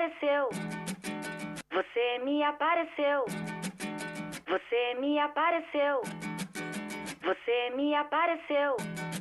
apareceu. Você me apareceu. Você me apareceu. Você me apareceu.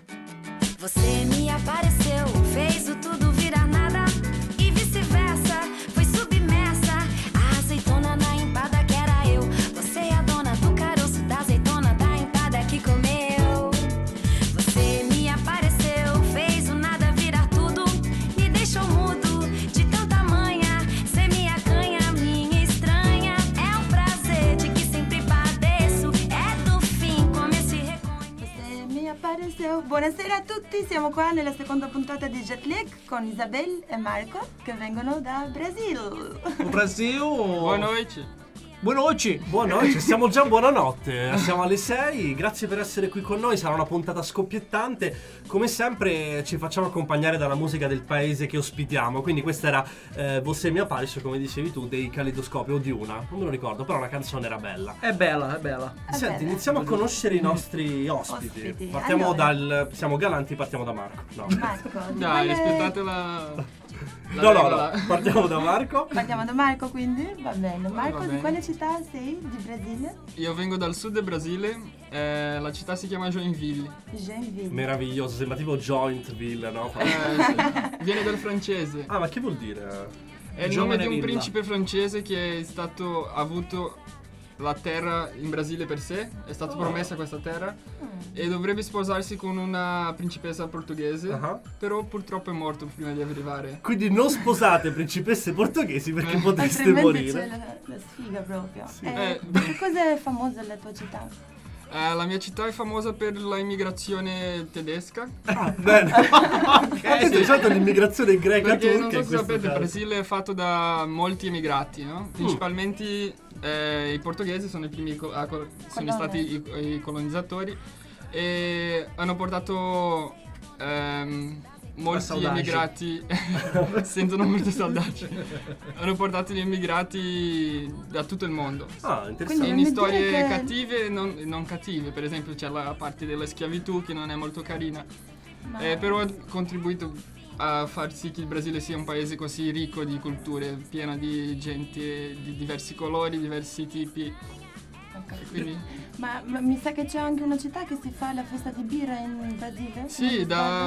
Você me apareceu. Fez o tudo virar nada e vice-versa. Foi submersa. A azeitona na empada que era eu. Você é a dona do caroço da azeitona da empada que comeu. Você me apareceu. Fez o nada virar tudo. Me deixou mudo de tanta manha. Cê me acanha, minha estranha. É um prazer de que sempre padeço. É do fim come si reconhece. Você mi appareceu. Buonasera a tutti, siamo qua nella seconda puntata di Jet Lag con Isabel e Marco che vengono da Brasil. O Brasil. Boa noite. Buonanotte. Buonanotte, siamo già a buonanotte. Siamo alle 6. Grazie per essere qui con noi. Sarà una puntata scoppiettante. Come sempre ci facciamo accompagnare dalla musica del paese che ospitiamo. Quindi questa era Você mi aparece, come dicevi tu, dei Caleidoscopio o di una. Non me lo ricordo, però la canzone era bella. È bella, è bella. Senti, iniziamo a conoscere i nostri ospiti. Partiamo allora. Siamo galanti, partiamo da Marco. No. Marco, Dai, aspettate la No, regola. partiamo da Marco. Partiamo da Marco quindi? Va bene. Marco, Va di bene. quale città sei di Brasile? Io vengo dal sud del Brasile, la città si chiama Joinville. Joinville. Meraviglioso, sembra tipo Jointville, no? Sì. Viene dal francese. Ah, ma che vuol dire? È il nome di un principe francese che ha avuto la terra in Brasile per sé, è stata promessa questa terra e dovrebbe sposarsi con una principessa portoghese, Ah. però purtroppo è morto prima di arrivare. Quindi non sposate principesse portoghesi perché potreste Altrimenti morire. c'è la sfiga proprio. Eh. Di che cosa è famosa la tua città? La mia città è famosa per la immigrazione tedesca. Ah, bene. Ok, di solito l'immigrazione greca Perché turca non so in se questo sapete, il caso. Brasile è fatto da molti emigrati, no? Principalmente i portoghesi sono i primi sono stati i colonizzatori e hanno portato molti saudade. immigrati sentono molto saudade. Hanno portato gli immigrati da tutto il mondo. Ah, Quindi interessante. non In mi storie dire che- cattive e non cattive, per esempio c'è la parte della schiavitù che non è molto carina. Ma- Però ha contribuito a far sì che il Brasile sia un paese così ricco di culture, pieno di gente di diversi colori, diversi tipi. Ho capito. Quindi Ma mi sa che c'è anche una città che si fa la festa di birra in Brasile? sì,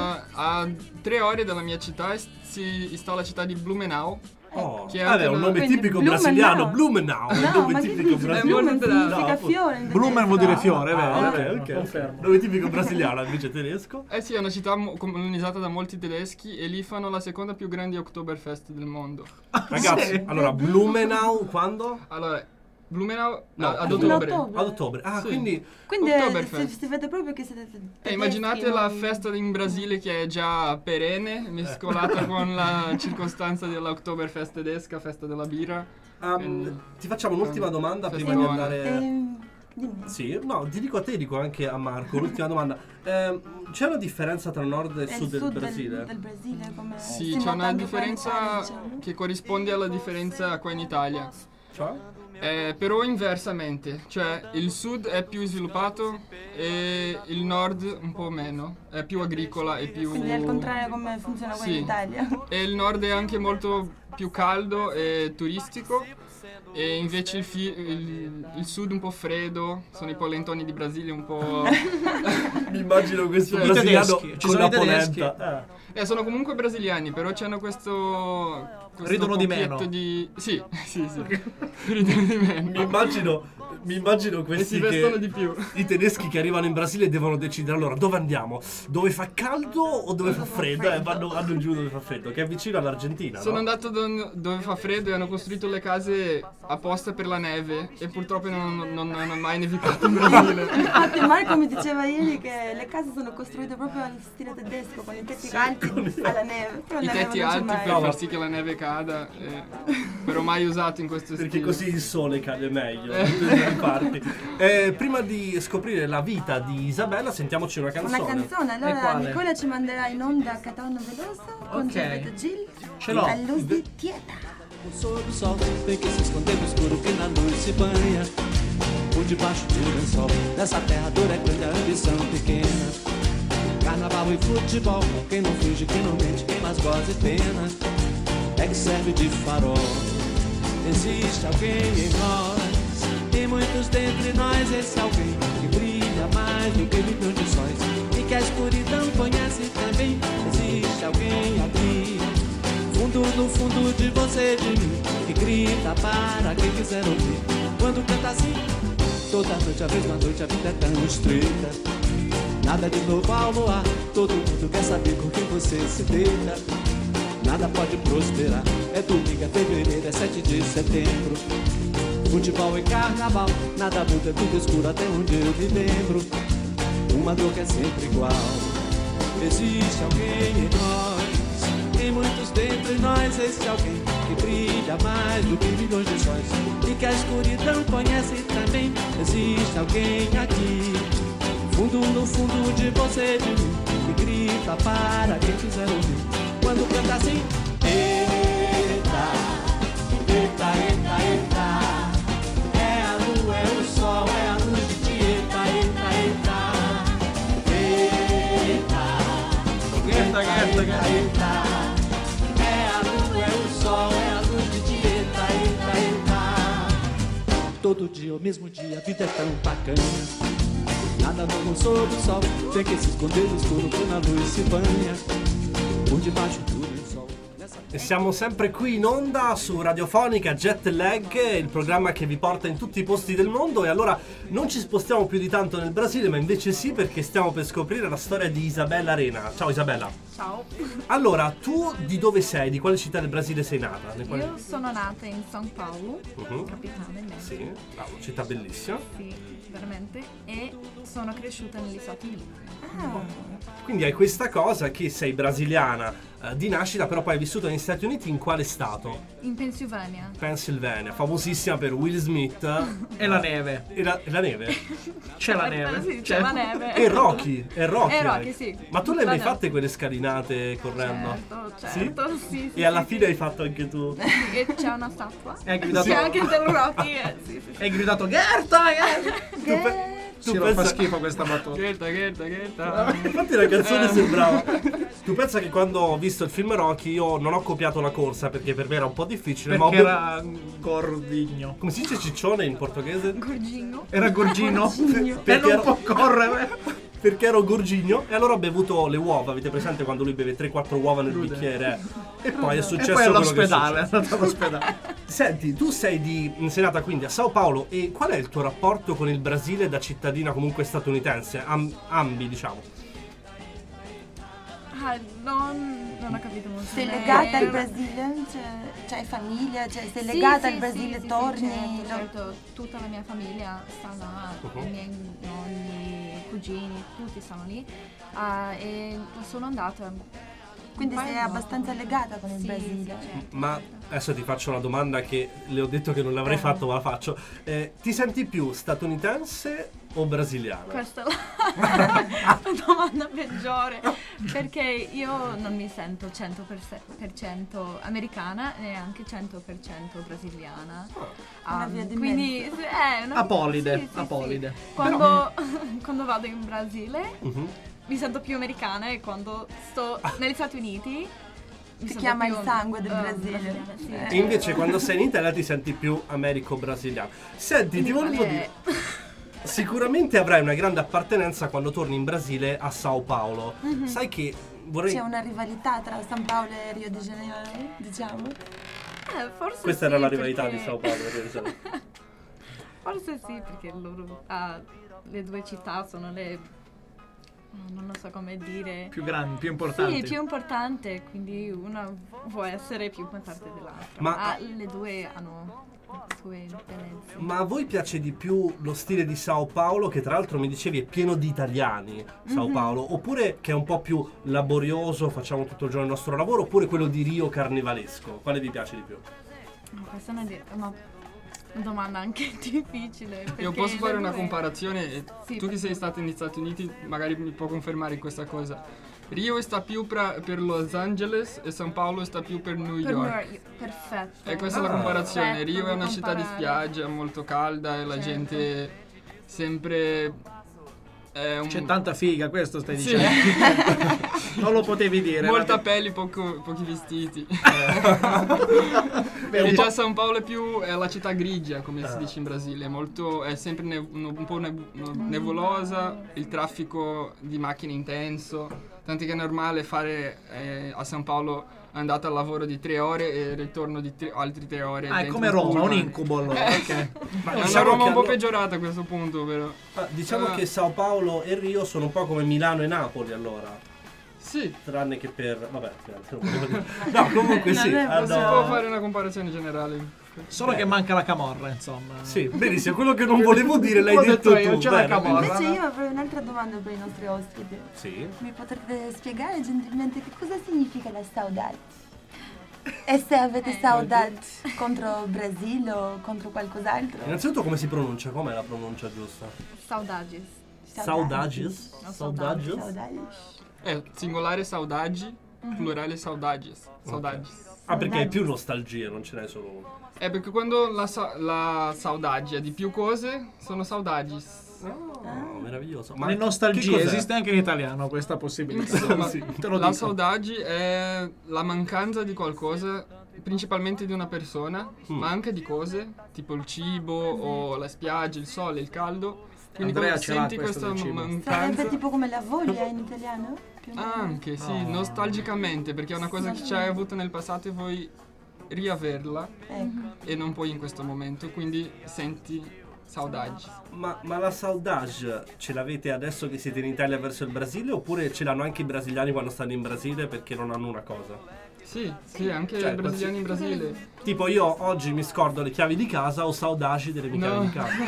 a 3 ore dalla mia città si sta la città di Blumenau. Oh, Che è vabbè, anche un una- nome Quindi tipico Blumenau. brasiliano, Blumenau, un No, nome ma che tipico dici? brasiliano. Blumen significa No, fiore in Blumen tedesco. vuol dire fiore, è vero. Ah, è vero, ok. confermo. Nome tipico brasiliano, invece tedesco. Eh sì, è una città colonizzata da molti tedeschi e lì fanno la seconda più grande Oktoberfest del mondo. Ragazzi, sì. allora, Blumenau quando? Allora, Blumenau No, ad fino a ottobre. ottobre. Ad ottobre. Ah, Sì. quindi Quindi Oktoberfest. si vede proprio che siete tedeschi, Immaginate la non- festa in Brasile che è già perenne, mescolata con la circostanza dell'Oktoberfest tedesca, festa della birra. ti facciamo un'ultima domanda prima di Festivalone. andare. Dimmi. Sì, no, ti dico a te, dico anche a Marco. L'ultima domanda. C'è una differenza tra nord e È il sud del Brasile? del Brasile come Sì, si c'è nota una anche qua in differenza Italia, diciamo. che corrisponde alla differenza qua in Italia. Cioè? Però inversamente, cioè il sud è più sviluppato e il nord un po' meno, è più agricola e più... Quindi è il contrario come funziona qua Sì. in Italia. E il nord è anche molto più caldo e turistico e invece il sud un po' freddo, sono i polentoni di Brasile un po'... Mi immagino questo Cioè, brasiliano tedeschi, ci con sono la i tedeschi. polenta. sono comunque brasiliani, però c'hanno questo Ridono di pochetto meno. di... Sì. Ridono di meno. Mi immagino E questi si vestono che di più. i tedeschi che arrivano in Brasile devono decidere allora dove andiamo, dove fa caldo o dove fa freddo? Vanno giù dove fa freddo, che è vicino all'Argentina. Sono no? andato dove fa freddo e hanno costruito le case apposta per la neve e purtroppo non hanno mai nevicato in Brasile. Infatti Marco mi diceva ieri che le case sono costruite proprio al stile tedesco, con i tetti alti alla neve. Però I la neve tetti non c'è alti mai. per far sì che la neve cada, però mai usato in questo Perché stile. così il sole cade meglio in tutte le parti. Prima di scoprire la vita di Isabella, sentiamoci una canzone. Una canzone, E allora quale? Nicola ci manderà in onda Catanno Veloso con Ok. Gilberto Gil Ce l'ho. a luz di Tieta. Sob o sol, tem que se esconder no escuro que na noite se banha. Por debaixo de um lençol, dessa terra dura é grande a ambição pequena. Carnaval e futebol, quem não finge, quem não mente, quem mais goza e pena. é que serve de farol. Existe alguém em nós, e muitos dentre nós. Esse alguém que brilha mais do que milhões de sóis e que a escuridão conhece também. Existe alguém aqui, fundo no fundo de você, de mim, que grita para quem quiser ouvir. Quando canta assim, toda noite, a mesma noite, a vida é tão estreita. Nada de novo ao luar, todo mundo quer saber com quem você se deita. Nada pode prosperar, é domingo, é fevereiro, é 7 de setembro. Futebol e carnaval, nada muda, é tudo escuro até onde eu me lembro. Uma dor que é sempre igual. Existe alguém em nós, e muitos dentre nós. Esse alguém que brilha mais do que milhões de sóis e que a escuridão conhece também. Existe alguém aqui, fundo no fundo de você, de mim, que grita para quem quiser ouvir. Quando canta assim, eita, eita, eita, eita. É a lua, é o sol, é a luz de Tieta, eita, eita. Eita, eita, eita, eita. É a lua, é o sol, é a luz de Tieta, eita, eita. Todo dia, o mesmo dia, a vida é tão bacana. Nada novo sob o sol, tem que se esconder no escuro quando a luz se banha. Por debaixo do lençol. E siamo sempre qui in onda su Radiofonica Jet Lag, il programma che vi porta in tutti i posti del mondo. E allora non ci spostiamo più di tanto nel Brasile, ma invece sì, perché stiamo per scoprire la storia di Isabella Arena. Ciao Isabella. Ciao. Allora, tu di dove sei? Di quale città del Brasile sei nata? Io sono nata in São Paulo, capitale. Sì, bravo, città bellissima. Sì, veramente. E sono cresciuta negli Stati Uniti. Quindi hai questa cosa che sei brasiliana di nascita, però poi hai vissuto negli Stati Uniti. In quale stato? In Pennsylvania. Pennsylvania, famosissima per Will Smith. E la neve. E la neve? C'è la neve. Sì, c'è la neve. E Rocky. E Rocky, sì. Ma tu le hai mai La fatte quelle scalinate correndo? Certo, sì. E alla fine hai fatto anche tu? E c'è una statua. Hai gridato, C'è anche del Rocky. Sì. hai gridato Gerta, Gerta. Tu Sì, pensa... fa schifo questa battuta. Gerta. Infatti la canzone sembrava. Tu pensa che quando ho visto il film Rocky io non ho copiato la corsa perché per me era un po' difficile. Perché ma era gordigno. come si dice ciccione in portoghese? Gorgino. Era gorgino. E Perché non può correre. Perché ero gorgigno e allora ho bevuto le uova. Avete presente quando lui beve 3-4 uova nel bicchiere? E poi è successo E poi quello all'ospedale, è che è andato all'ospedale. Senti, tu sei nata quindi a Sao Paulo e qual è il tuo rapporto con il Brasile da cittadina comunque statunitense? Ambi, diciamo. Non ho capito molto. Sei legata al Brasile? Cioè hai famiglia? Cioè, sei legata al Brasile? Torni? Certo, tutta la mia famiglia sta là, i miei nonni, cugini, tutti stanno lì. E sono andata. Quindi sei abbastanza legata con il Sì, Brasile? certo. Ma adesso ti faccio una domanda che le ho detto che non l'avrei fatto, ma la faccio. Ti senti più statunitense o brasiliana? Questa è la domanda peggiore, perché io non mi sento 100% americana e neanche 100% brasiliana. Una via di quindi è una Apolide, sì, apolide. sì. Quando vado in Brasile mi sento più americana e quando sto negli Stati Uniti mi Ti sento chiama più, il sangue del Brasile. brasiliana, sì. E invece quando sei in Italia ti senti più americo-brasiliano. Senti, ti volevo dire, sicuramente avrai una grande appartenenza quando torni in Brasile a Sao Paulo. Sai che vorrei... C'è una rivalità tra San Paolo e Rio de Janeiro, diciamo? Forse Questa sì, era la rivalità perché- di Sao Paulo. Rio de Janeiro. Forse sì, perché loro, le due città sono le... non lo so come dire. Più grandi, più importanti. Sì, più importante, quindi una può essere più importante dell'altra. Ma- Le due hanno le sue bellezze. Ma a voi piace di più lo stile di Sao Paulo, che tra l'altro mi dicevi è pieno di italiani, Sao Paulo, oppure che è un po' più laborioso, facciamo tutto il giorno il nostro lavoro, oppure quello di Rio carnevalesco? Quale vi piace di più? Questa è una domanda anche difficile. Io perché posso fare le una due- comparazione? E Sì, tu che sei stato negli Stati Uniti magari mi può confermare questa cosa. Rio sta più per Los Angeles e San Paolo sta più per New per York. perfetto. E questa è la comparazione. Perfetto, Rio è una da città di comparare. spiaggia, molto calda e la Certo. gente sempre... è un... C'è tanta figa, questo stai Sì. dicendo. Non lo potevi dire. Molta pelle, pochi vestiti. E già San Paolo è la città grigia, come si dice in Brasile. È sempre un po' nebulosa, il traffico di macchine intenso. Tanto che è normale fare a San Paolo andata al lavoro di 3 ore e ritorno di altre 3 ore. È come Roma, un incubo allora. Okay. Ma è una Roma un po' peggiorata a questo punto, però. Diciamo che Sao Paolo e Rio sono un po' come Milano e Napoli allora. Sì. Tranne che per... vabbè, non volevo dire. No, comunque sì. Non si può fare una comparazione generale. Solo che manca la camorra, insomma. Sì, benissimo, quello che non volevo dire l'hai detto tu. C'è la camorra. Invece io avrei un'altra domanda per i nostri ospiti. Sì. Mi potrete spiegare gentilmente che cosa significa la saudade? E se avete saudade contro il Brasile o contro qualcos'altro? Innanzitutto come si pronuncia? Com'è la pronuncia giusta? Saudades. Saudades? Saudades? Singolare saudade, plurale saudades. Saudades. Ah, perché hai più nostalgie, non ce n'è solo uno. Perché quando la saudade è di più cose, sono saudades. Oh, meraviglioso. Ma le nostalgie esiste anche in italiano questa possibilità. Insomma, Sì, te lo la dico. saudade è la mancanza di qualcosa, principalmente di una persona, ma anche di cose, tipo il cibo o la spiaggia, il sole, il caldo. Quindi Andrea quando ce l'ha senti questo questa del cibo. mancanza. Sarebbe tipo come la voglia in italiano? Più o meno? Anche, sì, nostalgicamente, perché è una cosa che ci hai avuto nel passato e vuoi riaverla Ecco. e non puoi in questo momento, quindi senti saudade. Ma la saudade ce l'avete adesso che siete in Italia verso il Brasile oppure ce l'hanno anche i brasiliani quando stanno in Brasile perché non hanno una cosa? Sì, anche Cioè, i brasiliani in Brasile. Tipo io oggi mi scordo le chiavi di casa, ho saudade delle mie chiavi di casa.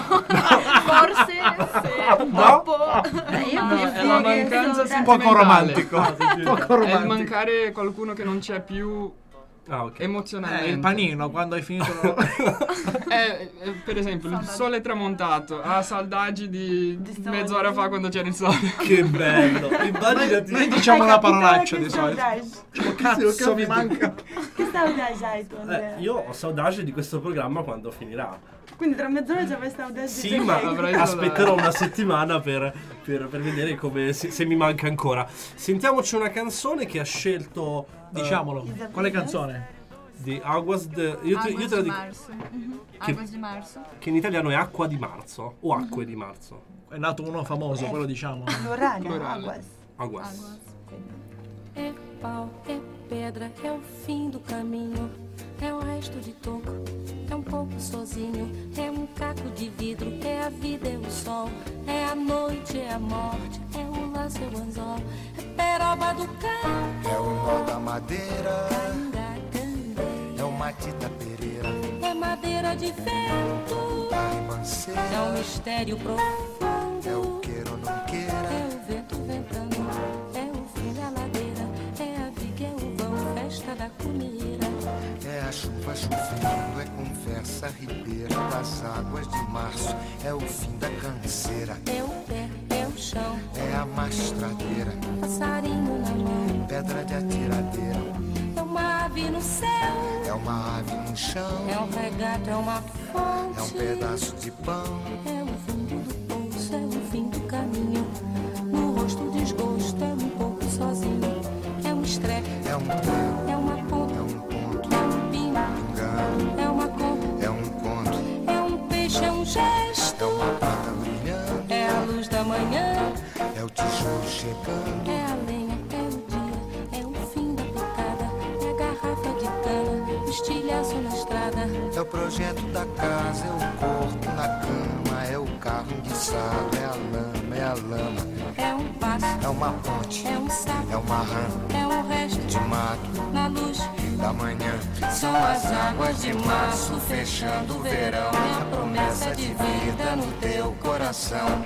Forse se dopo Io No, è la mancanza Poco sentimentale. romantico. Poco È il romantico. mancare qualcuno che non c'è più Ah, ok. emozionalmente. Il panino quando hai finito. Per esempio, il sole è tramontato, ha saudade di sto mezz'ora fa quando c'era il sole. Che bello. Immaginati. Noi diciamo Hai una capito parolaccia che di solito. saudade? Cazzo, mi manca. Che saudade hai tu, Andrea? Io ho saudade di questo programma quando finirà. Quindi tra mezz'ora già vai saudade? Sì, ma avrai aspetterò una settimana per vedere come se mi manca ancora. Sentiamoci una canzone che ha scelto Diciamolo. Quale canzone? di Aguas de... Io te la dico marzo. Aguas di marzo. che in italiano è Acqua di Marzo o Acque di Marzo. È nato uno famoso, quello diciamo. Plurale, Plurale. aguas. Aguas. É pau, é pedra, é o fim do caminho. É o resto de toco, é pouco sozinho. É caco de vidro, é a vida, é o sol. É a noite, é a morte, é o laço, é o anzol. É peroba do campo, É o nó da madeira, canga, candê. é o Matita Pereira, É madeira de vento, a é ribanceira, mistério profundo. é o queira ou não queira, É o vento ventando, é o fim da ladeira. É a viga, é o vão, festa da comida. é a chuva chovendo, é conversa ribeira das águas de março, é o fim da canseira, É o pé, é o chão, é a mastradeira, passarinho na mão. pedra de atiradeira, É uma ave no céu, é uma ave no chão, é um regato, é uma fonte. é um pedaço de pão, É o fundo do poço, é o fim do caminho. No rosto desgosto, é pouco sozinho. É estrepe, é um prego, é uma ponta, é um ponto, é pingo, pingando, é uma conta, é conto, é peixe, é gesto. é uma prata brilhando, É a luz da manhã, é o tijolo chegando, é a lenha, é o dia, é o fim da picada. É a garrafa de cana, o estilhaço na estrada. é o projeto da casa, é o corpo na cama, é o carro enguiçado, é a lama, é a lama, É passo, é uma ponte, é sapo, é uma rã é resto de mato na luz. da manhã. São as águas de março fechando o verão. É a promessa de vida no teu coração.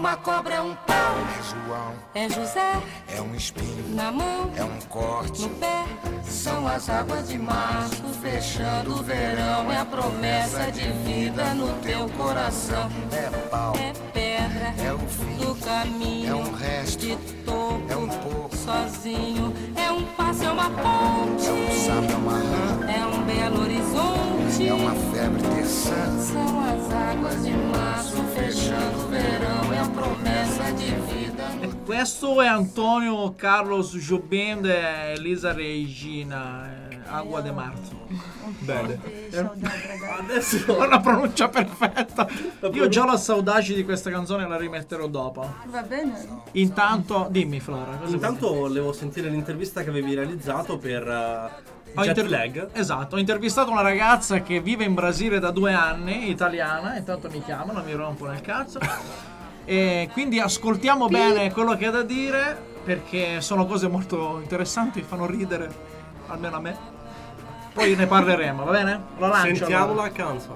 uma cobra, é um pau. É João, É José, é um espinho, na mão, é um corte. no pé. São as águas de março, fechando o verão. É a promessa de vida no teu coração. É pau, É pedra é o fim, do caminho. é um resto, De topo, é um pouco, sozinho. É um passo, é uma ponte. é um sapo, é uma rã, É um belo horizonte. é uma febre terçã. São as águas de março Fechando o verão, é a promessa de vida no Questo è Antonio Carlos Jobim e Elisa Regina, Agua de Marzo. Bene. Saudade, ragazzi. Adesso Ho la pronuncia perfetta. Io già ho saudade di questa canzone, la rimetterò dopo. Va bene? Intanto, dimmi Flora. cosa intanto vuoi volevo sentire l'intervista che avevi realizzato per Ho Jet inter- Lag. Esatto, ho intervistato una ragazza che vive in Brasile da 2 anni, italiana, intanto mi chiamano, mi rompo nel cazzo. E quindi ascoltiamo bene quello che ha da dire, perché sono cose molto interessanti, fanno ridere, almeno a me. Poi ne parleremo, va bene? La lancio. Sentiamo allora. la canzone.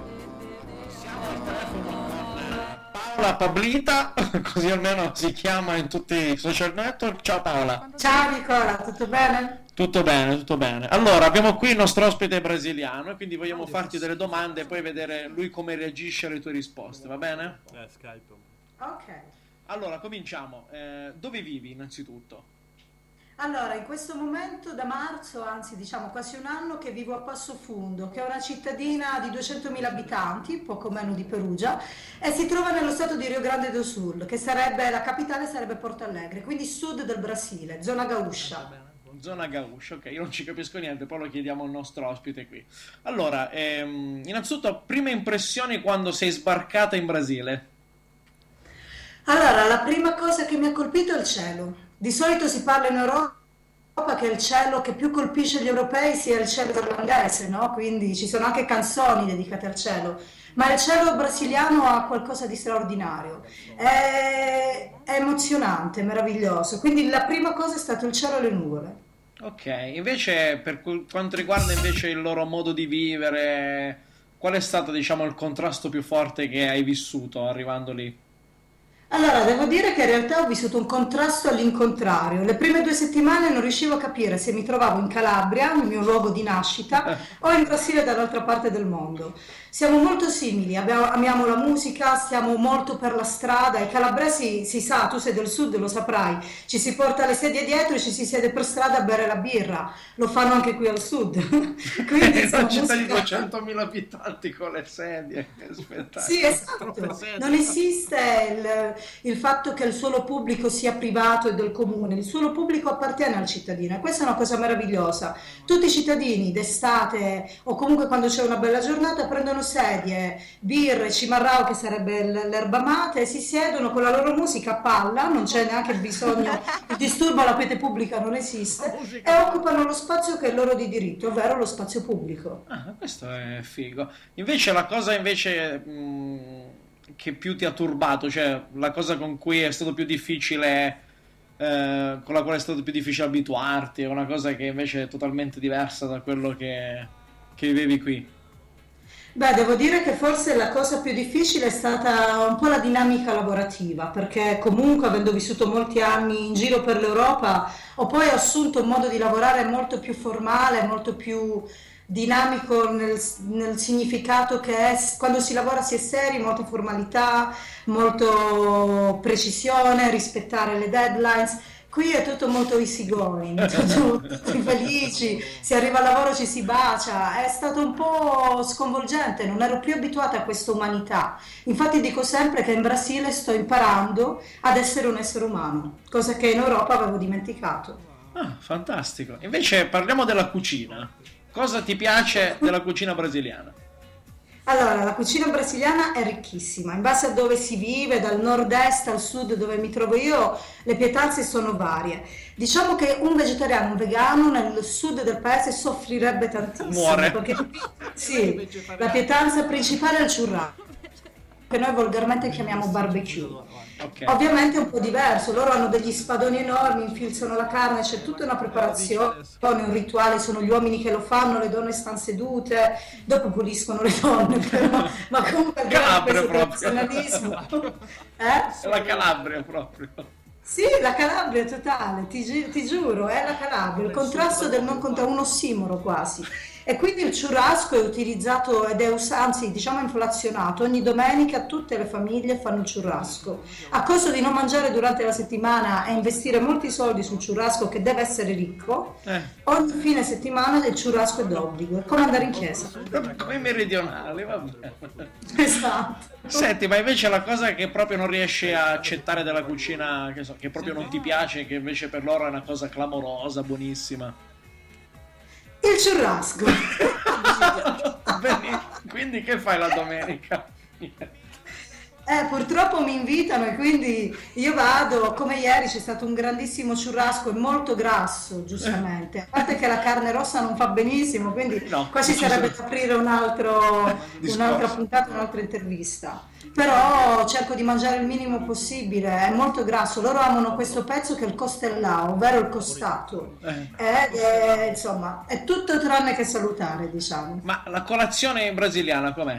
Paola Pablita, così almeno si chiama in tutti i social network. Ciao Paola. Ciao Nicola, tutto bene? Tutto bene, tutto bene. Allora, abbiamo qui il nostro ospite brasiliano e quindi vogliamo farti delle domande e poi vedere lui come reagisce alle tue risposte, va bene? Skype. Ok. Allora, cominciamo. Dove vivi innanzitutto? Allora, in questo momento da marzo, anzi diciamo quasi un anno, che vivo a Passofundo, che è una cittadina di 200.000 abitanti, poco meno di Perugia, e si trova nello stato di Rio Grande do Sul, che sarebbe, la capitale sarebbe Porto Alegre, quindi sud del Brasile, zona gaúcha. Zona Gaúcha, ok, io non ci capisco niente, poi lo chiediamo al nostro ospite qui. Allora, innanzitutto, prime impressioni quando sei sbarcata in Brasile? Allora, la prima cosa che mi ha colpito è il cielo. Di solito si parla in Europa che il cielo che più colpisce gli europei sia il cielo irlandese, no? Quindi ci sono anche canzoni dedicate al cielo. Ma il cielo brasiliano ha qualcosa di straordinario. È emozionante, meraviglioso. Quindi la prima cosa è stato il cielo e le nuvole. Ok, invece per quanto riguarda invece il loro modo di vivere, qual è stato, diciamo, il contrasto più forte che hai vissuto arrivando lì? Allora, devo dire che in realtà ho vissuto un contrasto all'incontrario. Le prime 2 settimane non riuscivo a capire se mi trovavo in Calabria, il mio luogo di nascita, o in Brasile dall'altra parte del mondo. Siamo molto simili, amiamo la musica, stiamo molto per la strada. I calabresi, si sa, tu sei del sud, lo saprai, ci si porta le sedie dietro e ci si siede per strada a bere la birra. Lo fanno anche qui al sud. Quindi In una città di musica... 200.000 abitanti con le sedie, che spettacolo. Sì, esatto. Non esiste il fatto che il suolo pubblico sia privato e del comune, il suolo pubblico appartiene al cittadino e questa è una cosa meravigliosa. Tutti i cittadini d'estate o comunque quando c'è una bella giornata prendono sedie, birre, cimarrao che sarebbe l'erba mate e si siedono con la loro musica a palla, non c'è neanche bisogno, il disturbo alla quiete pubblica non esiste e occupano lo spazio che è loro di diritto, ovvero lo spazio pubblico. Ah, questo è figo. Invece la cosa che più ti ha turbato, cioè la cosa con cui è stato più difficile, con la quale è stato più difficile abituarti, è una cosa che invece è totalmente diversa da quello che vivevi qui. Beh, devo dire che forse la cosa più difficile è stata un po' la dinamica lavorativa, perché comunque avendo vissuto molti anni in giro per l'Europa, ho poi assunto un modo di lavorare molto più formale, molto più dinamico nel significato che è, quando si lavora si è seri, molta formalità, molto precisione, rispettare le deadlines. Qui è tutto molto easy going, tutti felici, si arriva al lavoro, ci si bacia, è stato un po' sconvolgente, non ero più abituata a questa umanità. Infatti dico sempre che in Brasile sto imparando ad essere un essere umano, cosa che in Europa avevo dimenticato. Ah, fantastico. Invece parliamo della cucina. Cosa ti piace della cucina brasiliana? Allora, la cucina brasiliana è ricchissima, in base a dove si vive, dal nord-est al sud dove mi trovo io, le pietanze sono varie. Diciamo che un vegetariano, un vegano nel sud del paese soffrirebbe tantissimo. Muore. Perché sì, la pietanza principale è il churrasco. che noi volgarmente chiamiamo barbecue. Ok. Ovviamente è un po' diverso, loro hanno degli spadoni enormi, infilzano la carne, c'è tutta una preparazione, un rituale, sono gli uomini che lo fanno, le donne stanno sedute, dopo puliscono le donne, però, ma comunque è Calabria questo proprio. tradizionalismo. È la Calabria proprio. Sì, la Calabria totale, ti giuro, è la Calabria, il contrasto del non conta, un ossimoro quasi. E quindi il churrasco è utilizzato ed è anzi diciamo inflazionato, ogni domenica tutte le famiglie fanno il churrasco, a costo di non mangiare durante la settimana e investire molti soldi sul churrasco che deve essere ricco, ogni fine settimana il churrasco è d'obbligo, è come andare in chiesa. Come i meridionali, vabbè. Esatto. Senti, ma invece la cosa che proprio non riesci a accettare della cucina, che proprio non ti piace, che invece per loro è una cosa clamorosa, buonissima. Il churrasco. Quindi che fai la domenica? Purtroppo mi invitano e quindi io vado, come ieri c'è stato un grandissimo churrasco e molto grasso, giustamente, a parte che la carne rossa non fa benissimo, quindi qua ci sarebbe da aprire un'altra puntata, un'altra intervista. Però cerco di mangiare il minimo possibile, è molto grasso, loro amano questo pezzo che è il costellao, ovvero il costato, insomma è tutto tranne che salutare, diciamo. Ma la colazione brasiliana com'è?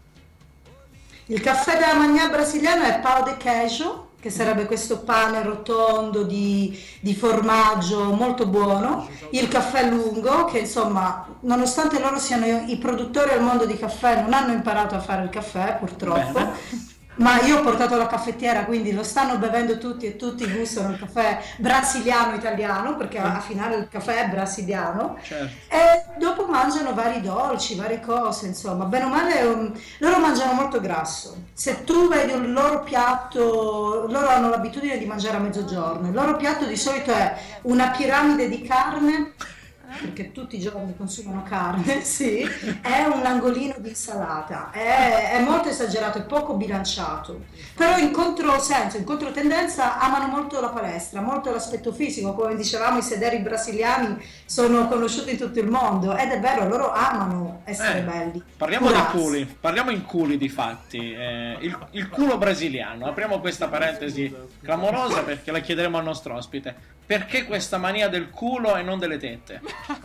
Il caffè della manhã brasiliano è pão de queijo, che sarebbe questo pane rotondo di formaggio molto buono, il caffè lungo, che insomma, nonostante loro siano i produttori al mondo di caffè, non hanno imparato a fare il caffè, purtroppo. Ma io ho portato la caffettiera, quindi lo stanno bevendo tutti e tutti gustano il caffè brasiliano italiano, perché a finale il caffè è brasiliano. Certo. E dopo mangiano vari dolci, varie cose, insomma, bene o male loro mangiano molto grasso. Se tu vedi il loro piatto, loro hanno l'abitudine di mangiare a mezzogiorno, il loro piatto di solito è una piramide di carne, perché tutti i giorni consumano carne, sì, è un angolino di insalata, è molto esagerato, è poco bilanciato, però in controsenso, in controtendenza amano molto la palestra, molto l'aspetto fisico, come dicevamo i sederi brasiliani sono conosciuti in tutto il mondo ed è vero, loro amano essere belli. Parliamo di culi, parliamo in culi di fatti, il culo brasiliano, apriamo questa parentesi clamorosa perché la chiederemo al nostro ospite. Perché questa mania del culo e non delle tette?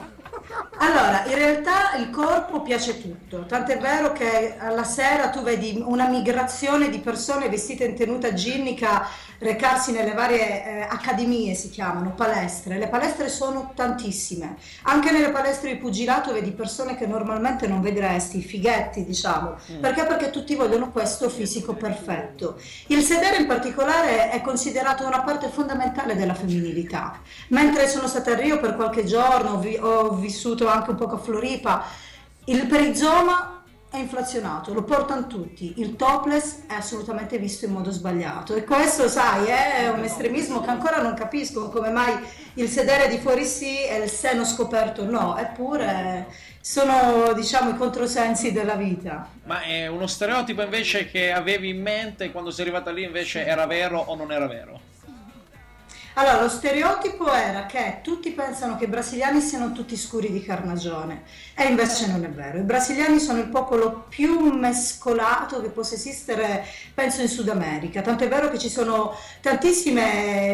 Allora, in realtà il corpo piace tutto, tant'è vero che alla sera tu vedi una migrazione di persone vestite in tenuta ginnica recarsi nelle varie accademie, si chiamano, palestre. Le palestre sono tantissime, anche nelle palestre di pugilato vedi persone che normalmente non vedresti, fighetti diciamo, perché tutti vogliono questo fisico perfetto. Il sedere in particolare è considerato una parte fondamentale della femminilità. Mentre sono stata a Rio per qualche giorno, ho vissuto anche un po' a Floripa, il perizoma è inflazionato, lo portano tutti, il topless è assolutamente visto in modo sbagliato e questo sai è un estremismo che ancora non capisco, come mai il sedere di fuori sì e il seno scoperto no, eppure sono diciamo i controsensi della vita. Ma è uno stereotipo invece che avevi in mente quando sei arrivata lì, invece era vero o non era vero? Allora, lo stereotipo era che tutti pensano che i brasiliani siano tutti scuri di carnagione e invece non è vero. I brasiliani sono il popolo più mescolato che possa esistere, penso, in Sud America. Tanto è vero che ci sono tantissime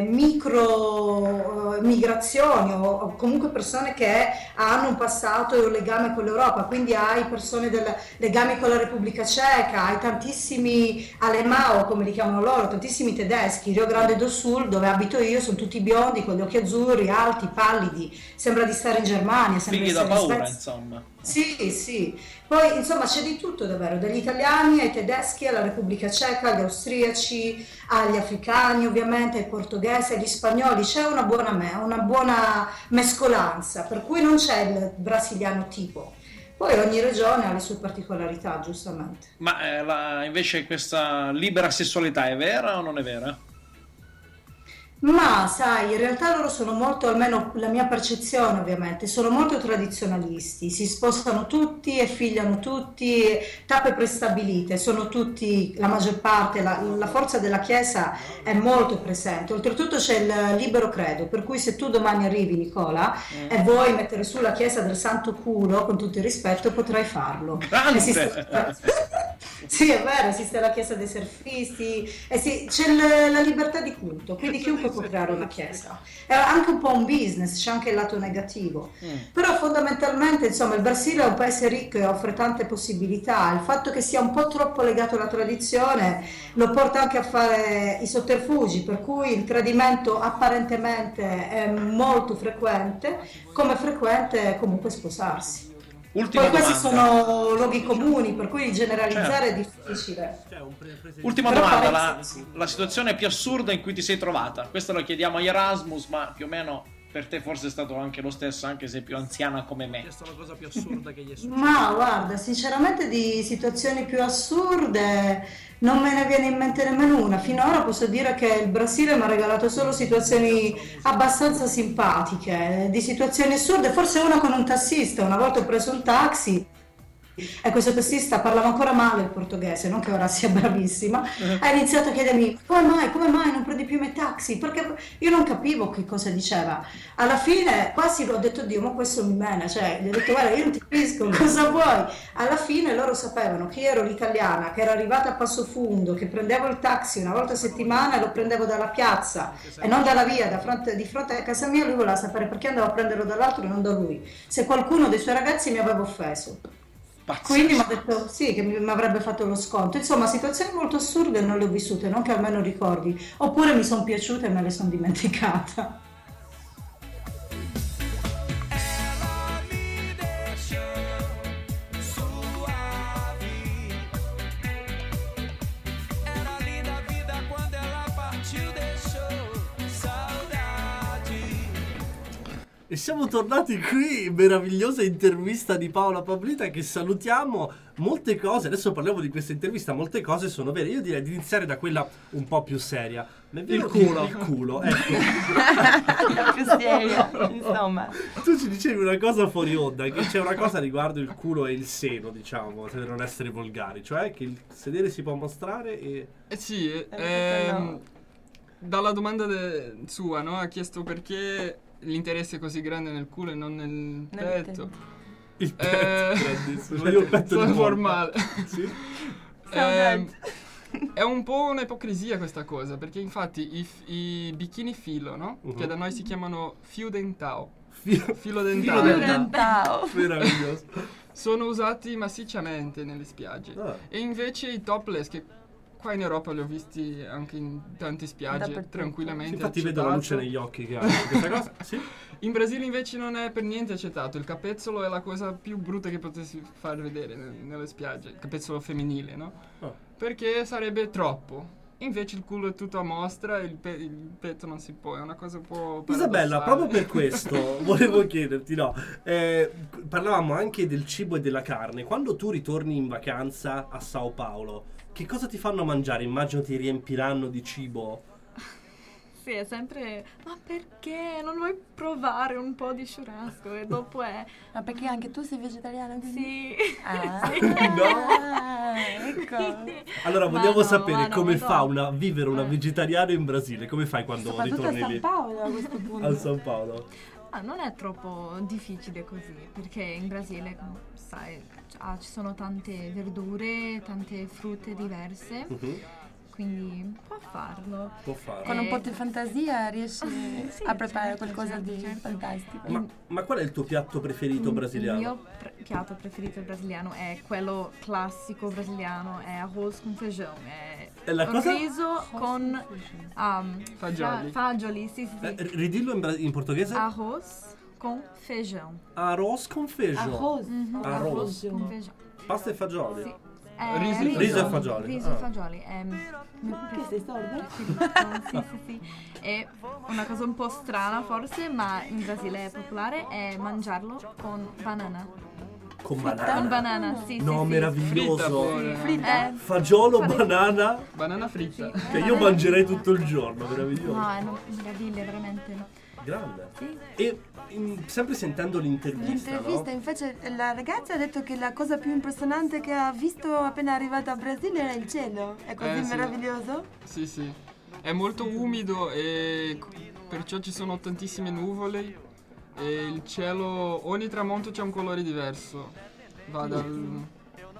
micro migrazioni o comunque persone che hanno un passato e un legame con l'Europa, quindi hai persone del legame con la Repubblica Ceca, hai tantissimi alemão, come li chiamano loro, tantissimi tedeschi. Rio Grande do Sul, dove abito io, sono tutti biondi con gli occhi azzurri, alti, pallidi, sembra di stare in Germania, figli da paura, insomma. Sì, sì. Poi insomma c'è di tutto davvero, dagli italiani ai tedeschi, alla Repubblica Ceca, agli austriaci, agli africani ovviamente, ai portoghesi, agli spagnoli, c'è una buona mescolanza, per cui non c'è il brasiliano tipo. Poi ogni regione ha le sue particolarità, giustamente. Ma invece questa libera sessualità è vera o non è vera? Ma sai, in realtà loro sono molto, almeno la mia percezione ovviamente, sono molto tradizionalisti, si sposano tutti e figliano tutti, tappe prestabilite, sono tutti, la maggior parte, la forza della Chiesa è molto presente, oltretutto c'è il libero credo, per cui se tu domani arrivi Nicola e vuoi mettere su la Chiesa del Santo Culo, con tutto il rispetto, potrai farlo. Grande! Sì, è vero, esiste la chiesa dei surfisti, c'è la libertà di culto, quindi chiunque può creare una chiesa. È anche un po' un business, c'è anche il lato negativo. Però fondamentalmente, insomma, il Brasile è un paese ricco e offre tante possibilità. Il fatto che sia un po' troppo legato alla tradizione lo porta anche a fare i sotterfugi, per cui il tradimento apparentemente è molto frequente, come frequente comunque sposarsi. Poi questi sono luoghi comuni, per cui generalizzare è difficile. Ultima domanda, la situazione più assurda in cui ti sei trovata? Questo lo chiediamo agli Erasmus, ma più o meno per te forse è stato anche lo stesso, anche se più anziana come me. Questa è la cosa più assurda che gli è successa. Ma guarda, sinceramente di situazioni più assurde non me ne viene in mente nemmeno una. Finora posso dire che il Brasile mi ha regalato solo situazioni abbastanza simpatiche, di situazioni assurde, forse una con un tassista. Una volta ho preso un taxi e questo tassista parlava ancora male il portoghese, non che ora sia bravissima, ha iniziato a chiedermi come mai non prendi più i miei taxi, perché io non capivo che cosa diceva. Alla fine quasi l'ho detto, Dio, ma questo mi mena, cioè gli ho detto guarda, io non ti capisco, cosa vuoi? Alla fine loro sapevano che io ero l'italiana, che ero arrivata a Passofundo, che prendevo il taxi una volta a settimana e lo prendevo dalla piazza e non dalla via, di fronte a casa mia. Lui voleva sapere perché andavo a prenderlo dall'altro e non da lui, se qualcuno dei suoi ragazzi mi aveva offeso. Quindi mi ha detto sì, che mi avrebbe fatto lo sconto. Insomma, situazioni molto assurde non le ho vissute, non che almeno ricordi, oppure mi sono piaciute e me le sono dimenticata. E siamo tornati qui, meravigliosa intervista di Paola Pablita, che salutiamo. Molte cose, adesso parliamo di questa intervista, molte cose sono vere. Io direi di iniziare da quella un po' più seria. Il culo, ecco. Più seria, insomma. Tu ci dicevi una cosa fuori onda, che c'è una cosa riguardo il culo e il seno, diciamo, per non essere volgari, cioè che il sedere si può mostrare e... Sì, dalla domanda sua, no? Ha chiesto perché l'interesse è così grande nel culo e non nel petto. Il petto, grandissimo. Io il petto sono formale. Sì. È un po' un'ipocrisia questa cosa, perché infatti i bikini filo, no? Che da noi si chiamano fio dental. Filo dentale. Meraviglioso. Sono usati massicciamente nelle spiagge. E invece i topless, che qua in Europa li ho visti anche in tante spiagge tranquillamente. Infatti vedo la luce negli occhi che hai questa cosa. Sì. In Brasile invece non è per niente accettato. Il capezzolo è la cosa più brutta che potessi far vedere nelle spiagge. Il capezzolo femminile, no? Perché sarebbe troppo. Invece il culo è tutto a mostra e il petto non si può. È una cosa un po' paradossale. Isabella, proprio per questo volevo chiederti, no? Parlavamo anche del cibo e della carne. Quando tu ritorni in vacanza a Sao Paulo, che cosa ti fanno mangiare? Immagino ti riempiranno di cibo. Sì, è sempre, ma perché non vuoi provare un po' di churrasco? E dopo è... Ma perché anche tu sei vegetariana? Sì. Ecco. Allora vogliamo sapere come fa vivere una vegetariana in Brasile. Come fai quando ritorni lì? A San Paolo a questo punto. A San Paolo. Non è troppo difficile così, perché in Brasile, come sai, ci sono tante verdure, tante frutte diverse, quindi può farlo. Con un po' di fantasia riesci a preparare qualcosa di fantastico. Ma qual è il tuo piatto preferito brasiliano? Il mio piatto preferito brasiliano è quello classico brasiliano, è arroz con feijão, è un riso con fagioli, sì. Ridillo in portoghese? Arroz con feijão. Arroz con feijão. Arroz con feijão. Pasta e fagioli? Sì. Riso e fagioli. Riso e fagioli. Che sei sorda? Sì. È una cosa un po' strana forse, ma in Brasile è popolare, è mangiarlo con banana. Con banana? Con banana, sì. No, meraviglioso. Fritta. Fagiolo, banana. Banana fritta. Che io mangerei tutto il giorno, meraviglioso. No, è una meraviglia, veramente. Grande. Sì. E sempre sentendo l'intervista, no? Invece la ragazza ha detto che la cosa più impressionante che ha visto appena arrivata a Brasile era il cielo. È così meraviglioso? Sì. È molto umido e perciò ci sono tantissime nuvole e il cielo, ogni tramonto c'è un colore diverso. Va dal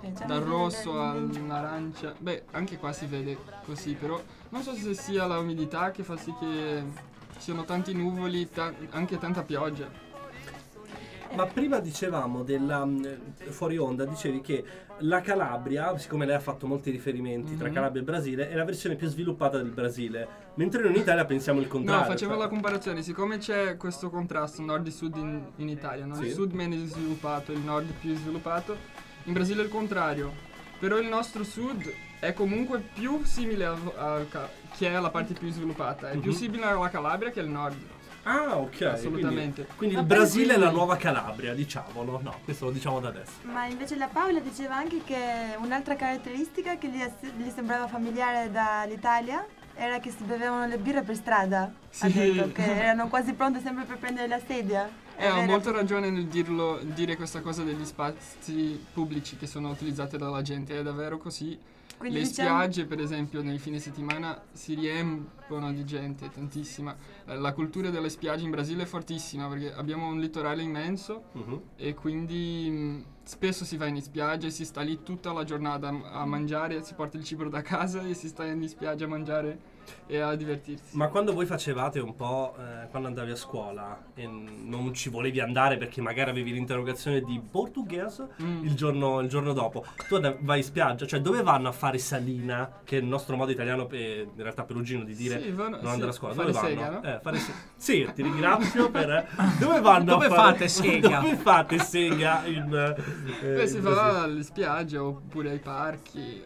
dal rosso all'arancia. Beh, anche qua si vede così, però non so se sia la umidità che fa sì che siano tanti nuvoli, anche tanta pioggia. Ma prima dicevamo della fuori onda, dicevi che la Calabria, siccome lei ha fatto molti riferimenti tra Calabria e Brasile, è la versione più sviluppata del Brasile, mentre noi in Italia pensiamo il contrario. No, facevo la comparazione, siccome c'è questo contrasto nord e sud in Italia, no? Sì. Il sud meno sviluppato, il nord più sviluppato, in Brasile è il contrario, però il nostro sud è comunque più simile che è la parte più sviluppata, è più simile alla Calabria che al nord. Ah, ok. Assolutamente. Quindi il Brasile è la nuova Calabria, diciamolo. No, questo lo diciamo da adesso. Ma invece la Paola diceva anche che un'altra caratteristica che gli sembrava familiare dall'Italia era che si bevevano le birre per strada. Sì. Ha detto che erano quasi pronte sempre per prendere la sedia. Ho molto ragione nel dire questa cosa degli spazi pubblici che sono utilizzati dalla gente, è davvero così. Quindi le diciamo... spiagge, per esempio, nei fine settimana si riempiono di gente, tantissima. La cultura delle spiagge in Brasile è fortissima perché abbiamo un litorale immenso e quindi spesso si va in spiaggia e si sta lì tutta la giornata a mangiare, si porta il cibo da casa e si sta in spiaggia a mangiare e a divertirsi. Ma quando voi facevate un po', quando andavi a scuola e non ci volevi andare perché magari avevi l'interrogazione di portoghese il giorno dopo, tu vai in spiaggia, cioè dove vanno a fare salina, che è il nostro modo italiano, in realtà perugino di dire non andare a scuola, dove vanno? Sega, no? Sì, ti ringrazio per... Dove vanno dove fate sega? Dove fate sega? Si va alle spiagge oppure ai parchi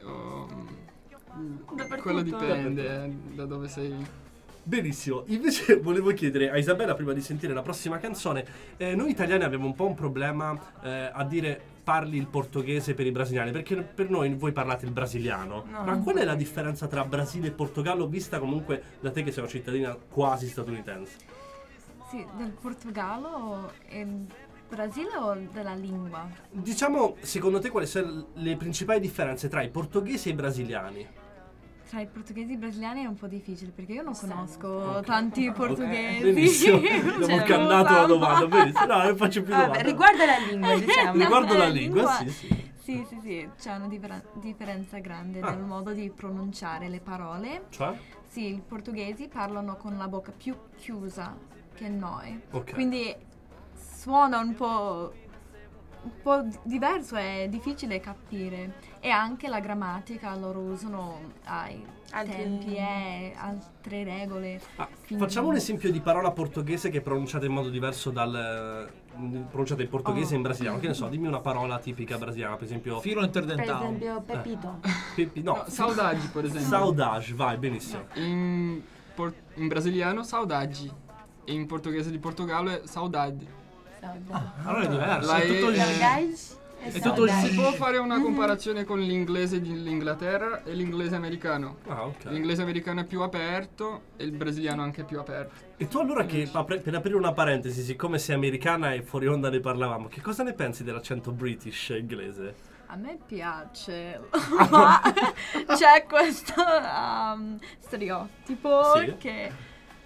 quello dipende da dove sei. Benissimo, invece volevo chiedere a Isabella prima di sentire la prossima canzone, noi italiani abbiamo un po' un problema a dire parli il portoghese per i brasiliani, perché per noi voi parlate il brasiliano, ma qual è la differenza tra Brasile e Portogallo vista comunque da te che sei una cittadina quasi statunitense? Sì, del Portogallo e Brasile o della lingua? Diciamo, secondo te quali sono le principali differenze tra i portoghesi e i brasiliani? Tra i portoghesi e i brasiliani è un po' difficile perché io non conosco tanti portoghesi. Benissimo, abbiamo cannato la domanda, benissimo. No, non faccio più domande. Riguardo la lingua, diciamo. Riguardo la lingua, sì. Sì, c'è una differenza grande nel modo di pronunciare le parole. Cioè? Sì, i portoghesi parlano con la bocca più chiusa che noi. Ok. Quindi suona un po' diverso, è difficile capire. E anche la grammatica loro usano ai tempi e altre regole. Facciamo un esempio di parola portoghese che pronunciate in modo diverso pronunciate in portoghese e in brasiliano. Che ne so, dimmi una parola tipica brasiliana, per esempio filo interdentale. Per esempio pepito. No, saudade, per esempio. Saudade, vai, benissimo. In brasiliano saudade e in portoghese di Portogallo è saudade. Allora è diverso. È tutto si può fare una comparazione con l'inglese dell'Inghilterra e l'inglese americano. Okay. L'inglese americano è più aperto e il brasiliano anche più aperto. E tu allora per aprire una parentesi, siccome sei americana e fuori onda ne parlavamo, che cosa ne pensi dell'accento british inglese? A me piace, ma c'è questo stereotipo che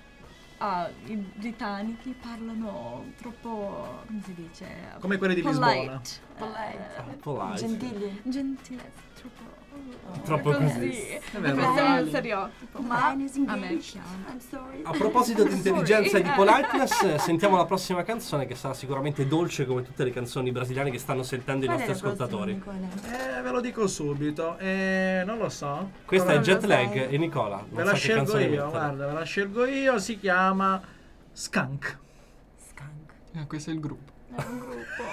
i britannici parlano troppo, come si dice? Come quelli di Lisbona. Polite. Gentile, troppo così. Questo è il stereotipo, ma a me piace. A proposito di intelligenza e di politeness, sentiamo la prossima canzone che sarà sicuramente dolce come tutte le canzoni brasiliane che stanno sentendo i nostri ascoltatori. Ve lo dico subito, non lo so. Questa è Jet Lag e Nicola. Ve la scelgo io, guarda, ve la scelgo io, si chiama Skunk. Questo è il gruppo. È un gruppo.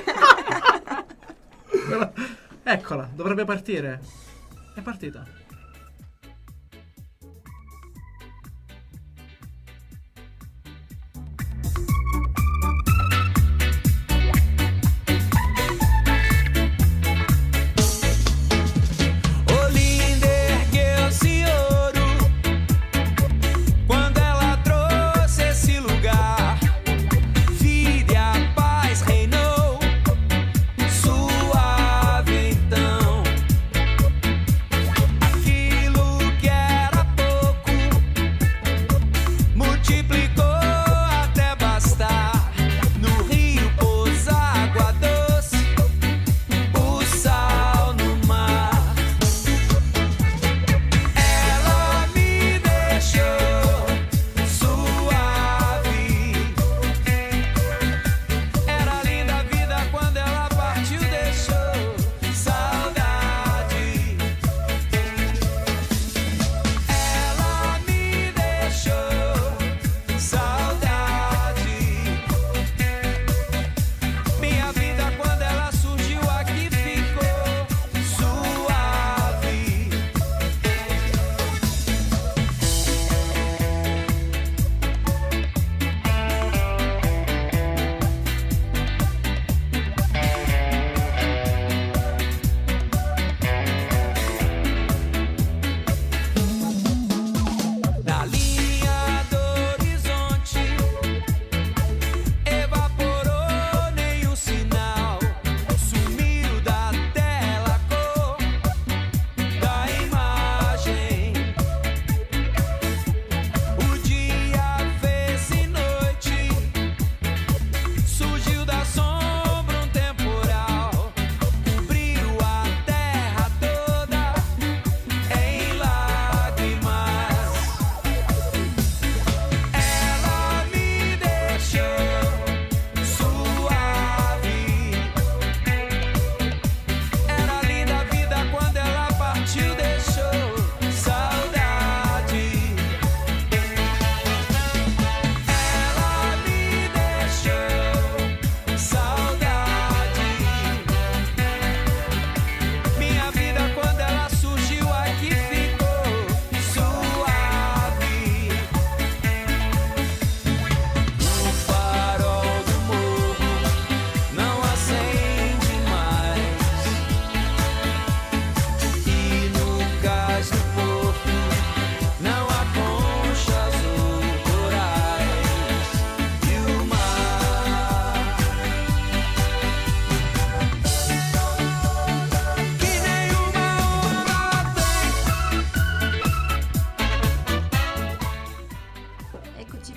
Eccola, dovrebbe partire. È partita. Suave então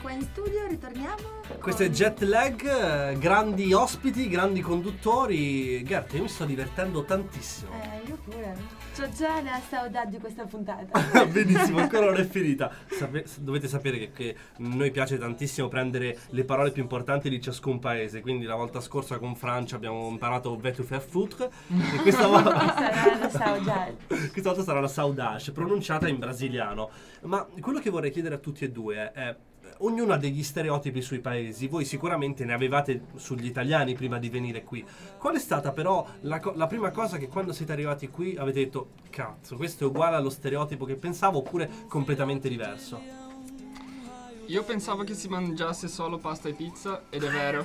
qua in studio, ritorniamo. Questo è Jet Lag, grandi ospiti, grandi conduttori. Gert, io mi sto divertendo tantissimo. Io pure. C'ho già la saudade di questa puntata. Benissimo, ancora non è finita. Dovete sapere che noi piace tantissimo prendere le parole più importanti di ciascun paese. Quindi la volta scorsa con Francia abbiamo imparato "vetu faire foutre" e questa volta sarà la saudade, pronunciata in brasiliano. Ma quello che vorrei chiedere a tutti e due è: ognuno ha degli stereotipi sui paesi. Voi sicuramente ne avevate sugli italiani prima di venire qui. Qual è stata però la prima cosa che quando siete arrivati qui avete detto cazzo, questo è uguale allo stereotipo che pensavo, oppure completamente diverso? Io pensavo che si mangiasse solo pasta e pizza, ed è vero.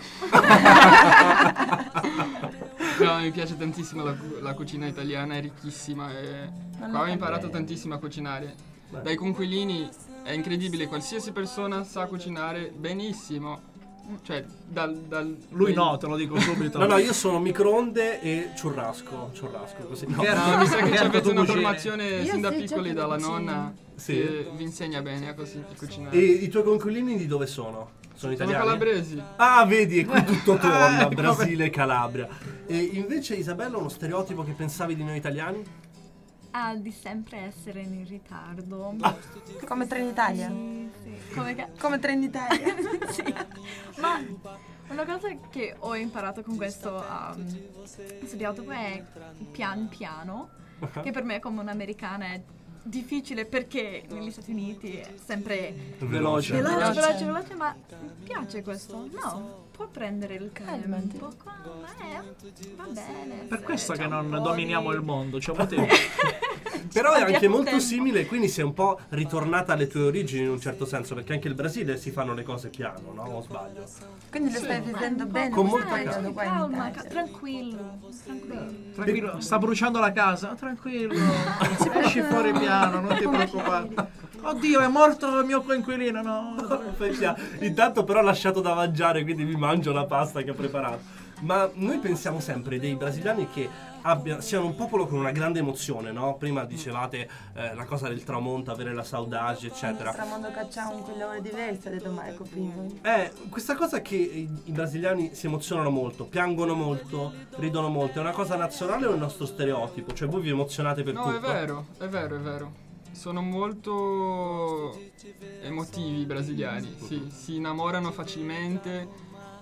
No, mi piace tantissimo la cucina italiana, è ricchissima e qua ho imparato tantissimo a cucinare. Dai coinquilini è incredibile, qualsiasi persona sa cucinare benissimo. Cioè, lui no, te lo dico subito. No, io sono microonde e churrasco così. No, mi sa che avete una formazione sin da piccoli dalla nonna che vi insegna bene a cucinare. E i tuoi coinquilini di dove sono? Sono italiani? Sono calabresi. Ah, vedi, e qui tutto torna, Brasile, Calabria. E invece, Isabella, uno stereotipo che pensavi di noi italiani? Di sempre essere in ritardo. Come Trenitalia? Sì. Come Trenitalia? Sì. Ma una cosa che ho imparato con questo stereotipo è pian piano, che per me come un'americana è difficile perché negli Stati Uniti è sempre veloce, ma mi piace questo. No, può prendere il tempo. Va bene. Per questo che non dominiamo il mondo, cioè potete. Però è anche molto simile, quindi sei un po' ritornata alle tue origini in un certo senso, perché anche il Brasile si fanno le cose piano, no? O sbaglio? Quindi lo stai vivendo bene, con molta calma. Tranquillo. Sta bruciando la casa? Tranquillo, esci fuori piano, non ti preoccupare. Oddio, è morto il mio coinquilino, no? Intanto però ha lasciato da mangiare, quindi mi mangio la pasta che ha preparato. Ma noi pensiamo sempre dei brasiliani che siano un popolo con una grande emozione, no? Prima dicevate la cosa del tramonto, avere la saudade, eccetera. Il tramonto caccia un colore diverso, ha detto Marco prima. Questa cosa che i brasiliani si emozionano molto, piangono molto, ridono molto, è una cosa nazionale o è un nostro stereotipo? Cioè voi vi emozionate per tutto? No, è vero. Sono molto emotivi i brasiliani, sì, si innamorano facilmente.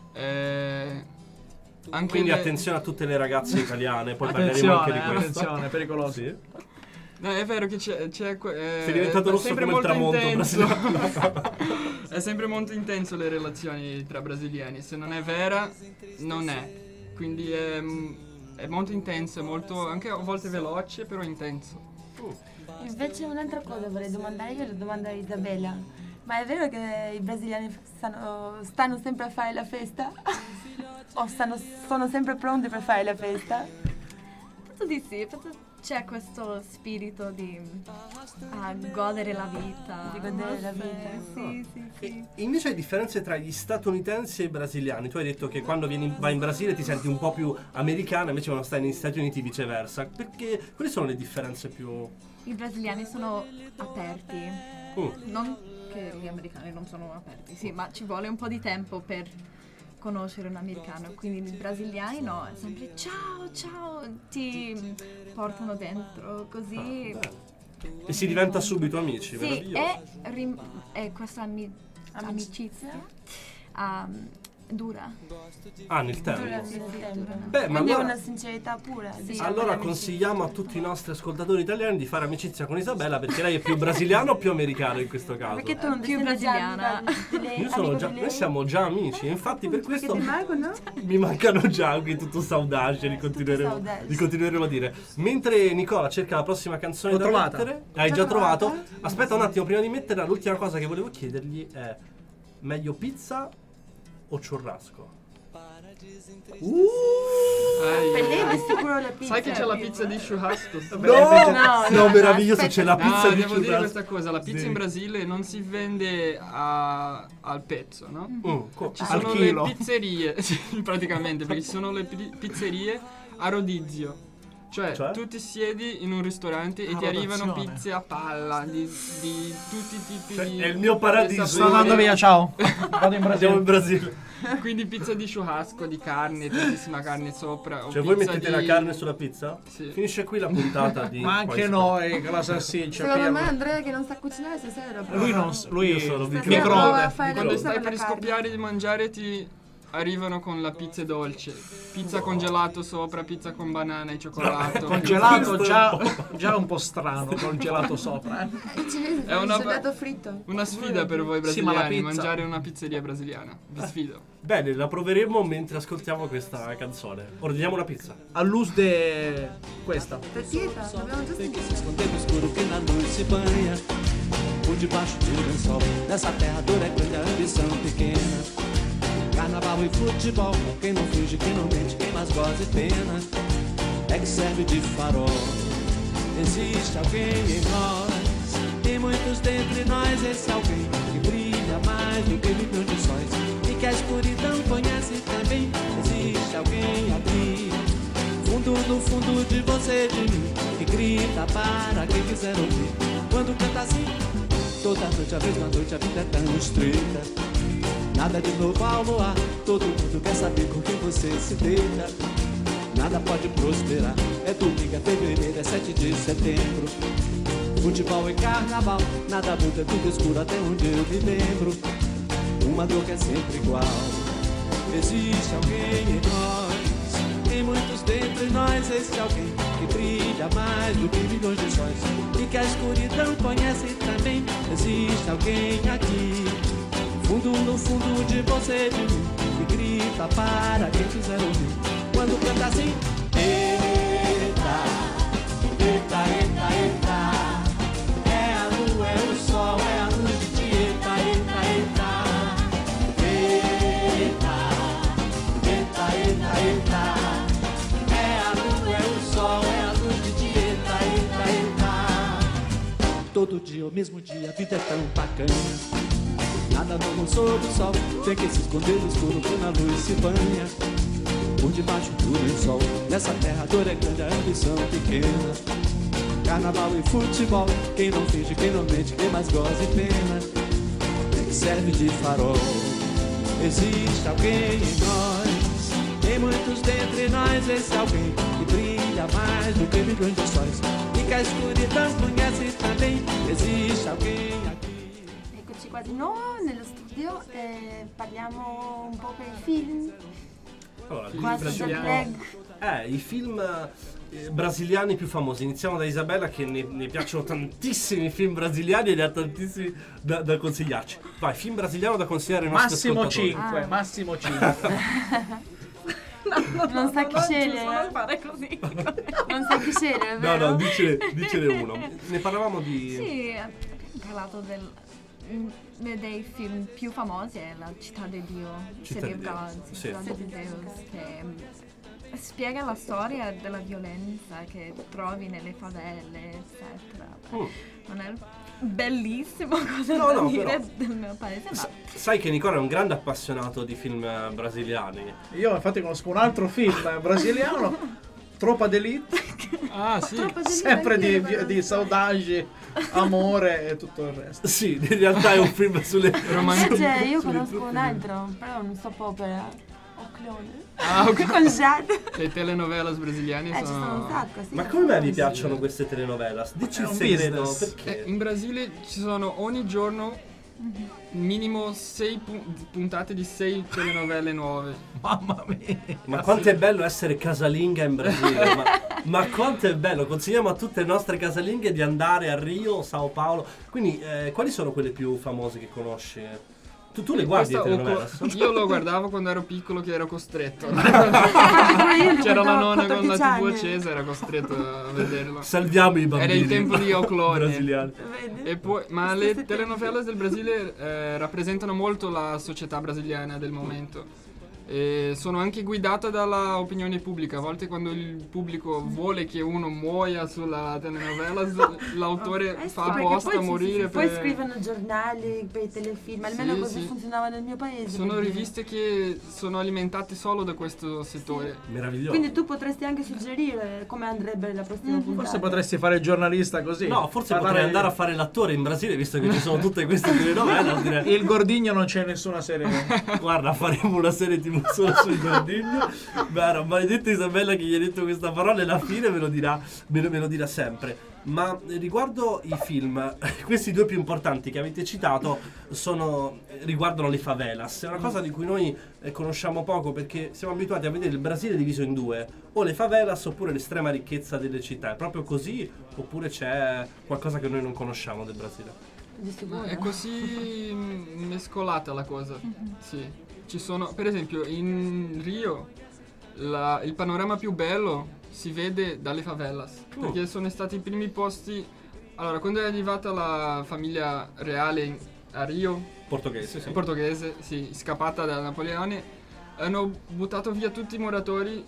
Quindi attenzione a tutte le ragazze italiane, poi parleremo anche di questo. Attenzione, pericoloso. Sì. No, è vero che c'è sei diventato rosso come il tramonto brasiliano. È sempre molto intenso le relazioni tra brasiliani, se non è vera non è. Quindi è molto intenso, è molto anche a volte veloce, però intenso. Invece un'altra cosa vorrei domandare, io lo domando a Isabella. Ma è vero che i brasiliani stanno sempre a fare la festa? O sono sempre pronti per fare la festa? Penso di sì, c'è questo spirito di godere la vita. Di godere la vita. Sì. Invece le differenze tra gli statunitensi e i brasiliani. Tu hai detto che quando vai in Brasile ti senti un po' più americana, invece quando stai negli Stati Uniti viceversa. Perché quali sono le differenze più... I brasiliani sono aperti. Non che gli americani non sono aperti, sì, ma ci vuole un po' di tempo per conoscere un americano, quindi i brasiliani no, è sempre ciao, ti portano dentro così. E si diventa subito amici, sì, e questa amicizia dura. Nel tempo. Beh, ma allora, è una sincerità pura. Sì, allora consigliamo a tutti i nostri ascoltatori italiani di fare amicizia con Isabella, perché lei è più brasiliano o più americano in questo caso? Perché tu non più brasiliana. Noi siamo già amici, infatti per questo ti mancano? Mi mancano già, qui tutto saudade, li continueremo a dire. Mentre Nicola cerca la prossima canzone da mettere. Hai già trovato? Aspetta un attimo, prima di metterla, l'ultima cosa che volevo chiedergli è: meglio pizza o churrasco? Per lei è sicuro la pizza. Sai che c'è la pizza di churrasco? No, meraviglioso, c'è la pizza di devo churrasco. dire questa cosa, la pizza in Brasile non si vende al pezzo, no? Ci sono le pizzerie, praticamente, perché ci sono le pizzerie a rodizio. Cioè, tu ti siedi in un ristorante e ti arrivano pizze a palla di tutti i tipi di... È il mio paradiso. Sto andando via, ciao. Vado in Brasile. Andiamo in Brasile. Quindi pizza di churrasco, di carne, tantissima carne sopra. Cioè voi mettete la carne sulla pizza? Sì. Finisce qui la puntata di... Ma anche noi, con la salsiccia. Secondo me Andrea che non sa cucinare stasera. Lui sono microonde. Quando stai per scoppiare di mangiare ti arrivano con la pizza dolce. Pizza con gelato sopra, pizza con banana e cioccolato. Congelato già un po' strano, congelato sopra. È una sfida per voi Sì, ma la brasiliani, pizza. mangiare una pizzeria brasiliana. Vi sfido. Bene, la proveremo mentre ascoltiamo questa canzone. Ordiniamo una pizza. A luz de questa. Dieta, l'abbiamo già Tem que se sentito. esconder no escuro que na luz se banha. Por debaixo de um lençol, nessa terra dura é grande a ambição pequena. Carnaval e futebol, quem não finge, quem não mente, quem mais goza e pena. É que serve de farol. Existe alguém em nós, e muitos dentre nós. Esse alguém que brilha mais do que milhões de sóis, e que a escuridão conhece também. Existe alguém aqui, fundo no fundo de você e de mim, que grita para quem quiser ouvir. Quando canta assim, toda noite, a mesma noite, a vida é tão estreita. Nada de novo ao luar, todo mundo quer saber com quem você se deita. Nada pode prosperar, é domingo, é fevereiro, é 7 de setembro. Futebol e carnaval, nada muda, é tudo escuro até onde eu me lembro. Uma dor que é sempre igual. Existe alguém em nós, em muitos dentre nós. Esse alguém que brilha mais do que milhões de sóis, e que a escuridão conhece também. Existe alguém aqui, fundo no fundo de você e de mim, que grita para quem quiser ouvir. Quando canta assim, eita, eita, eita, eita. É a lua, é o sol, é a luz de Tieta, eita, eita. Eita, eita, eita, eita. É a lua, é o sol, é a luz de Tieta, eita, eita. Todo dia, o mesmo dia, a vida é tão bacana. Nada novo sob o sol, tem que se esconder no escuro quando a luz se banha. Por debaixo do lençol, nessa terra a dor é grande, a ambição pequena. Carnaval e futebol, quem não finge, quem não mente, quem mais goza e pena. É que serve de farol. Existe alguém em nós, em muitos dentre nós. Esse alguém que brilha mais do que milhões de sóis, e que a escuridão conhece também. Existe alguém aqui. Quasi no, nello studio parliamo un po' per i film. Allora, i film brasiliani più famosi. Iniziamo da Isabella che ne piacciono tantissimi film brasiliani e ne ha tantissimi da consigliarci. Vai, film brasiliano da consigliare ai nostri ascoltatori. Massimo 5. Non sa chi scegliere. Non fare così. Non sa chi scegliere, vero? No, dicene uno. Ne parlavamo di... Sì, abbiamo parlato dei film più famosi è La città di Dio, Città di Dio, sì. Città di Deus, che spiega la storia della violenza che trovi nelle favelle, eccetera. Non è bellissimo cosa da dire però, del mio paese, ma... Sai che Nicola è un grande appassionato di film brasiliani. Io infatti conosco un altro film brasiliano, Tropa d'Elite. Ah sì, sempre di saudade, amore e tutto il resto. Sì, in realtà è un film sulle Invece io conosco un altro, però non so opera. Oclone. Ah, ok. Con Jade. Le telenovelas brasiliane Ci sono un sacco, sì. Ma come mai vi piacciono queste telenovelas? Dici il segreto, perché? In Brasile ci sono ogni giorno minimo 6 puntate di 6 telenovelle nuove. Mamma mia. Ma quanto è bello essere casalinga in Brasile. ma quanto è bello. Consigliamo a tutte le nostre casalinghe di andare a Rio, Sao Paolo. Quindi quali sono quelle più famose che conosci? Tu le guardi le telenovelas? Io lo guardavo quando ero piccolo, che ero costretto. C'era la nonna con la TV accesa, era costretto a vederla. Salviamo i bambini. Era il tempo di Oclone brasiliani. E poi, ma le telenovelas del Brasile rappresentano molto la società brasiliana del momento. E sono anche guidata dalla opinione pubblica. A volte quando il pubblico vuole che uno muoia sulla telenovela, l'autore fa apposta a morire. Poi scrivono giornali, per i telefilm, almeno così funzionava nel mio paese. Sono riviste che sono alimentate solo da questo settore. Meraviglioso. Quindi tu potresti anche suggerire come andrebbe la prossima puntata. Forse potresti fare il giornalista così. No, forse potrei andare a fare l'attore in Brasile, visto che ci sono tutte queste telenovela. Il Gordigno non c'è nessuna serie. Guarda, faremo una serie TV solo sul Gordigno. Guarda, maledetta Isabella che gli ha detto questa parola, e alla fine me lo dirà sempre. Ma riguardo i film, questi due più importanti che avete citato riguardano le favelas. È una cosa di cui noi conosciamo poco, perché siamo abituati a vedere il Brasile diviso in due: o le favelas oppure l'estrema ricchezza delle città. È proprio così, oppure c'è qualcosa che noi non conosciamo del Brasile? È così mescolata la cosa. Sì. Ci sono, per esempio, in Rio il panorama più bello si vede dalle favelas, perché sono stati i primi posti. Allora, quando è arrivata la famiglia reale a Rio, portoghese, scappata da Napoleone, hanno buttato via tutti i muratori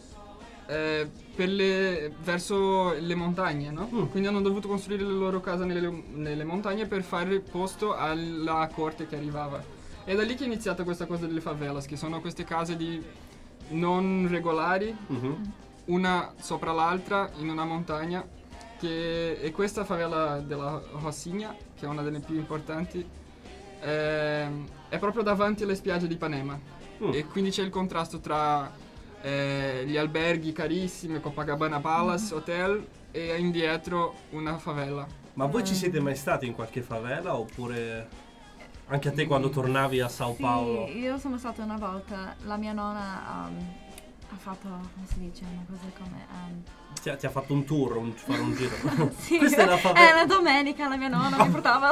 verso le montagne, no? Quindi hanno dovuto costruire le loro case nelle montagne per fare posto alla corte che arrivava. È da lì che è iniziata questa cosa delle favelas, che sono queste case non regolari, una sopra l'altra in una montagna, e questa favela della Rocinha, che è una delle più importanti, è proprio davanti alle spiagge di Ipanema, e quindi c'è il contrasto tra gli alberghi carissimi, Copacabana Palace, hotel, e indietro una favela. Ma voi ci siete mai stati in qualche favela, oppure anche a te quando tornavi a Sao Paulo? Sì, io sono stata una volta. La mia nonna ha fatto, come si dice, una cosa come ti ha fatto un tour, fare un giro. Sì, Questa è la favela. Una domenica la mia nonna mi portava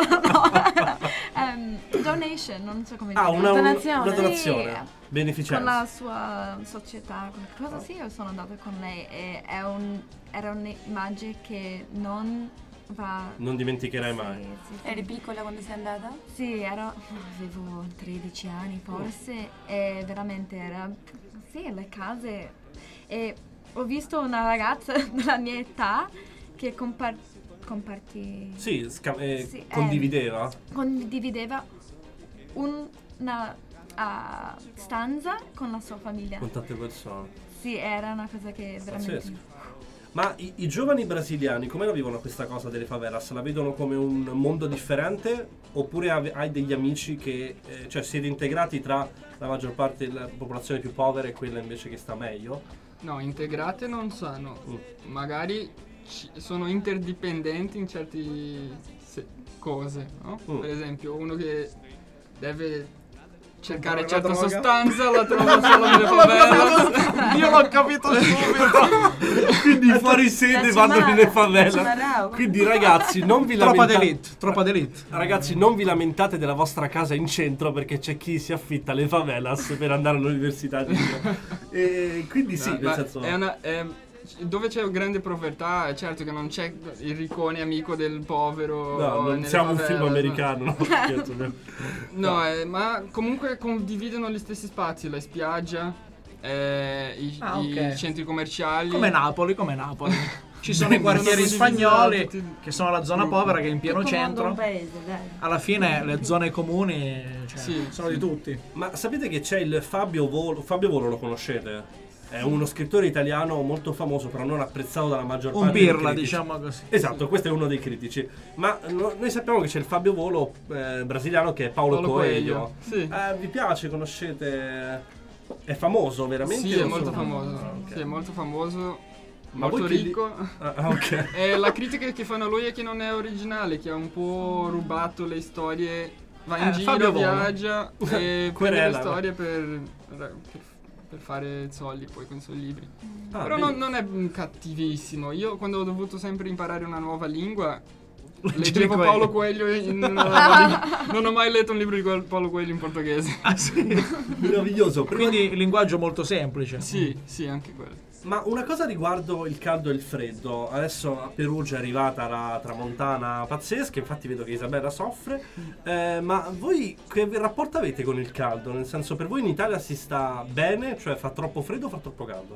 donation, non so come dire. Una donazione. donazione, Sì, beneficenza. con la sua società, cosa sì, io sono andata con lei, e era un'immagine che non dimenticherai mai. Sì. Eri piccola quando sei andata? Sì, avevo 13 anni forse, e veramente le case, e ho visto una ragazza della mia età che condivideva una stanza con la sua famiglia. Con tante persone. Sì, era una cosa che veramente... Pazzesco. Ma i giovani brasiliani come la vivono questa cosa delle favelas? La vedono come un mondo differente, oppure hai degli amici che siete integrati tra la maggior parte della popolazione più povera e quella invece che sta meglio? No, integrate non sono. Magari sono interdipendenti in certe cose, no? Per esempio, uno che deve cercare certa sostanza la trova solo nelle favelas. Io l'ho capito subito. Quindi i fuorisede vanno nelle favelas. Quindi ragazzi, non vi lamentate. Troppa d'elite. Ragazzi, non vi lamentate della vostra casa in centro, perché c'è chi si affitta le favelas per andare all'università. E quindi sì, nel senso... dove c'è grande povertà, è certo che non c'è il riccone amico del povero. No, non siamo un film americano, no. Ma comunque condividono gli stessi spazi, la spiaggia, i centri commerciali. Come Napoli. Ci sono i quartieri spagnoli che sono la zona povera, che è in pieno centro. Un paese, dai. Alla fine le zone comuni sono di tutti. Ma sapete che c'è il Fabio Volo, lo conoscete? È uno scrittore italiano molto famoso, però non apprezzato dalla maggior parte dei critici. Un pirla, diciamo così. Esatto, questo è uno dei critici. Ma noi sappiamo che c'è il Fabio Volo brasiliano, che è Paulo Coelho. Sì. Vi piace? Conoscete? È famoso veramente? Sì, è molto famoso. Okay. Sì, è molto famoso. Ma molto ricco. Ok. E la critica che fanno a lui è che non è originale, che ha un po' rubato le storie. Va in giro, viaggia e prende le storie per fare soldi poi con i suoi libri. Però non è cattivissimo. Io quando ho dovuto sempre imparare una nuova lingua leggevo Paulo Coelho non ho mai letto un libro di Paulo Coelho in portoghese. Ah sì? Meraviglioso. Quindi il linguaggio molto semplice. Sì, anche quello. Ma una cosa riguardo il caldo e il freddo. Adesso a Perugia è arrivata la tramontana pazzesca, infatti vedo che Isabella soffre. Ma voi che rapporto avete con il caldo? Nel senso, per voi in Italia si sta bene? Cioè fa troppo freddo o fa troppo caldo?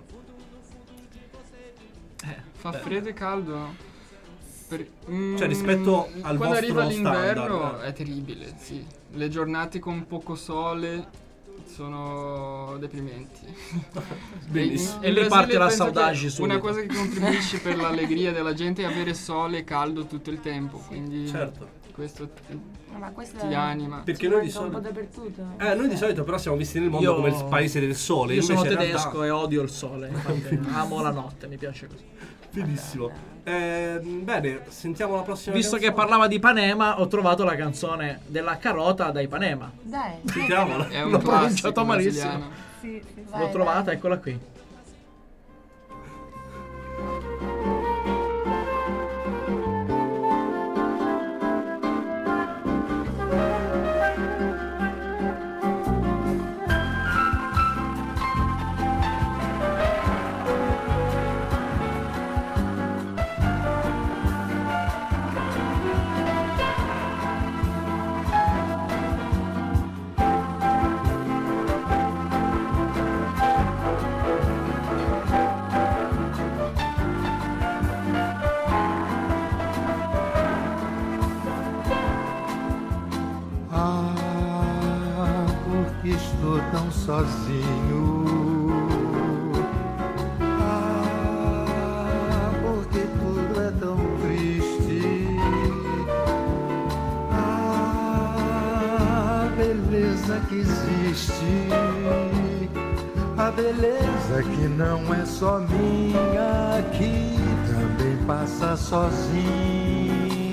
Fa freddo e caldo? Cioè rispetto al quando vostro arriva l'inverno standard. è terribile, sì. Le giornate con poco sole sono deprimenti. Bellissimo. E lì Brasile parte la penso che saudade subito. una cosa che contribuisce per l'allegria della gente è avere sole e caldo tutto il tempo, quindi Certo. questo Ma questo ti anima. Perché noi di manca un po' solito dappertutto. noi di solito però siamo visti nel mondo come il paese del sole. Io sono invece in realtà- tedesco e odio il sole, infatti amo la notte, mi piace così. Benissimo. Bene, sentiamo la prossima Visto canzone. che parlava di Ipanema, ho trovato la canzone della carota da Ipanema. Dai. Sentiamola. È un L'ho classico pronunciato malissimo. brasiliano. Sì, sì, sì. L'ho trovata, eccola qui. Porque estou tão sozinho. Porque tudo é tão triste. A beleza que existe. A beleza que não é só minha, que também passa sozinha.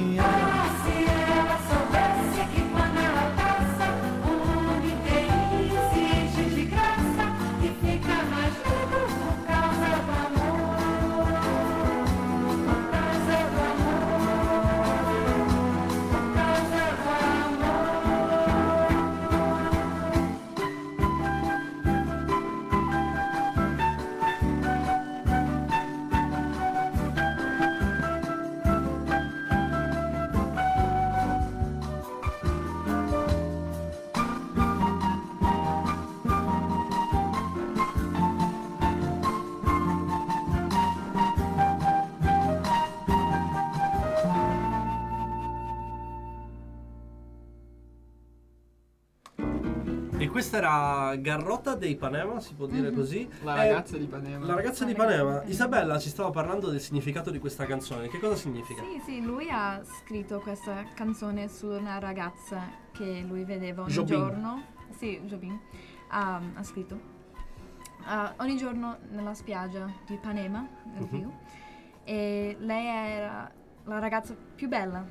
E questa era Garota de Ipanema, si può dire così. La ragazza di Ipanema. La ragazza di Ipanema. Isabella ci stava parlando del significato di questa canzone. Che cosa significa? Sì, lui ha scritto questa canzone su una ragazza che lui vedeva ogni Jobim. giorno. Sì, Jobim. Ha scritto. Ogni giorno nella spiaggia di Ipanema, nel Rio. E lei era la ragazza più bella.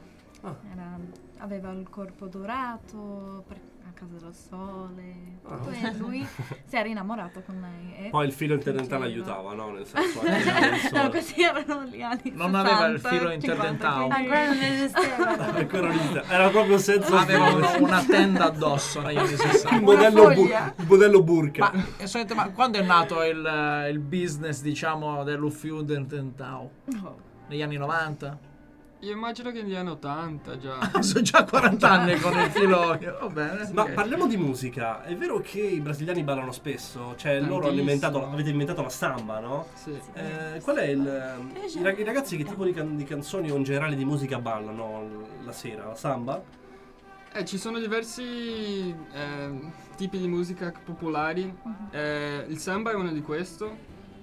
Aveva il corpo dorato, a casa del sole. Tutto, e lui si era innamorato con lei. Poi il filo interdentale aiutava, no? Nel senso anche No, questi erano gli anni Non 60, aveva il filo 50, interdentale. quindi- Ancora non esisteva. Ancora non esiste. Era proprio senza Avevano filo. una tenda addosso negli anni Il 60. modello burka. Ma quando è nato il business, diciamo, dello filo interdentale? Negli anni 90? Io immagino che negli anni 80 già. Sono già 40 anni con il filo. Va bene. Ma ok. parliamo di musica. È vero che i brasiliani ballano spesso? Cioè loro Tantissimo. avete inventato la samba, no? Sì. Qual è i ragazzi che tipo di canzoni o in generale di musica ballano la sera? La samba? Ci sono diversi tipi di musica popolari. Il samba è uno di questo.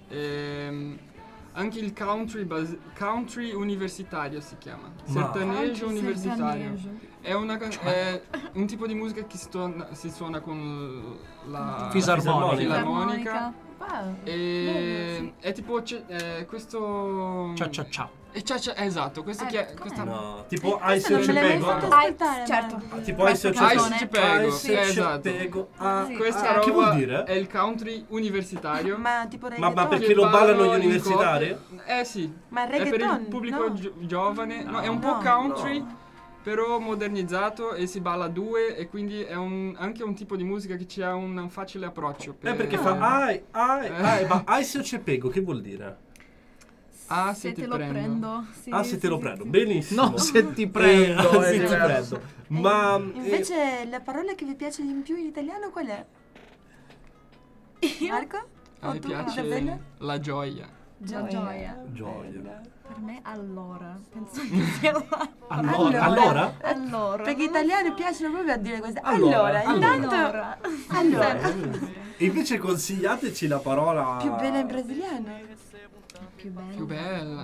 Anche il country universitario si chiama. Sertanejo universitario. È un tipo di musica che si suona con la fisarmonica. Wow. E è tipo questo Ciao. esatto, questo questa No, tipo Questo Ice non me l'hai mai Cepego. fatto ascoltare. certo. Tipo Ice Ice Cepego. esatto. Questa Che roba vuol dire? è il country universitario. Ma tipo Ma reggaeton? perché lo ballano gli in universitari? coppia. Sì. Ma È per il reggaeton? pubblico No. giovane. No, è un po' No. country. però modernizzato e si balla a due e quindi è anche un tipo di musica che ci ha un facile approccio. Perché fa ma ai se ci pego, che vuol dire? Ah, se te lo prendo. Sì, se te lo prendo, benissimo. No, se ti prendo. Se ti prendo. Ma invece la parola che vi piace di più in italiano qual è? Marco? A me piace la gioia. Gioia. Per me allora, penso che sia allora? Perché gli italiani piacciono proprio a dire queste. Allora. E invece consigliateci la parola più bella in brasiliano. Più bella.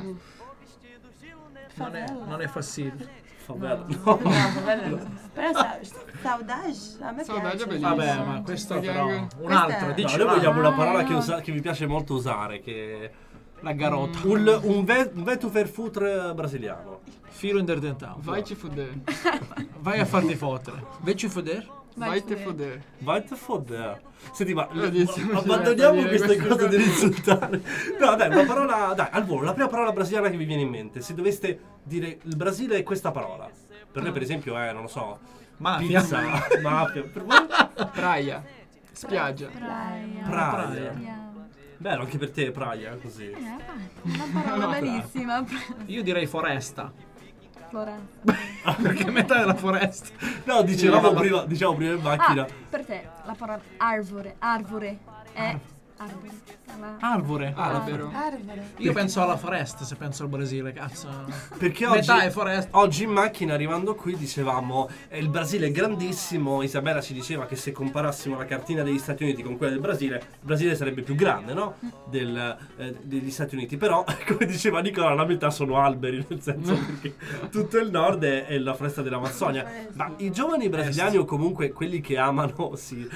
Non è fastidio. Favela. No, però saudade a me Saudade è piace. bellissimo. Vabbè, ma questo però un altro. Noi vogliamo una parola che vi piace molto usare, che la garota. Un veto verfutre brasiliano. Filo interdentato. Vai ci fuder. Vai a farti fottere. Veci fuder? Vai te fuder. Vai te fuder. Senti, ma abbandoniamo queste cose di insultare. No, dai, una parola. Dai, al volo, la prima parola brasiliana che vi viene in mente. Se doveste dire il Brasile è questa parola. Per me, per esempio, non lo so. Mafia. Pizza, mafia. Per voi? Praia. Spiaggia. Praia. Bello anche per te, praia, così. Una parola bellissima. Io direi foresta. Floresta. Perché metà della foresta. No, diciamo prima in macchina. Per te la parola arvore è Arvore. Albero. Io penso alla foresta se penso al Brasile, cazzo. Perché metà è foresta. Oggi in macchina arrivando qui dicevamo il Brasile è grandissimo. Isabella ci diceva che se comparassimo la cartina degli Stati Uniti con quella del Brasile, il Brasile sarebbe più grande, no? Degli Stati Uniti. Però, come diceva Nicola, la metà sono alberi, nel senso perché tutto il nord è la foresta dell'Amazzonia. Ma i giovani brasiliani o comunque quelli che amano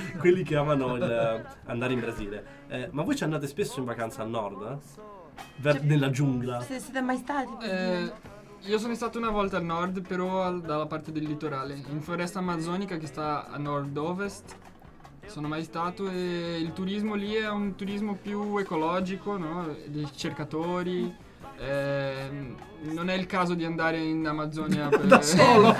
andare in Brasile, ma voi ci andate spesso in vacanza al nord? Nella giungla? Se siete mai stati? Io sono stato una volta al nord, però dalla parte del litorale, in foresta amazzonica che sta a nord-ovest. Sono mai stato e il turismo lì è un turismo più ecologico, no? Dei cercatori. Non è il caso di andare in Amazzonia da solo.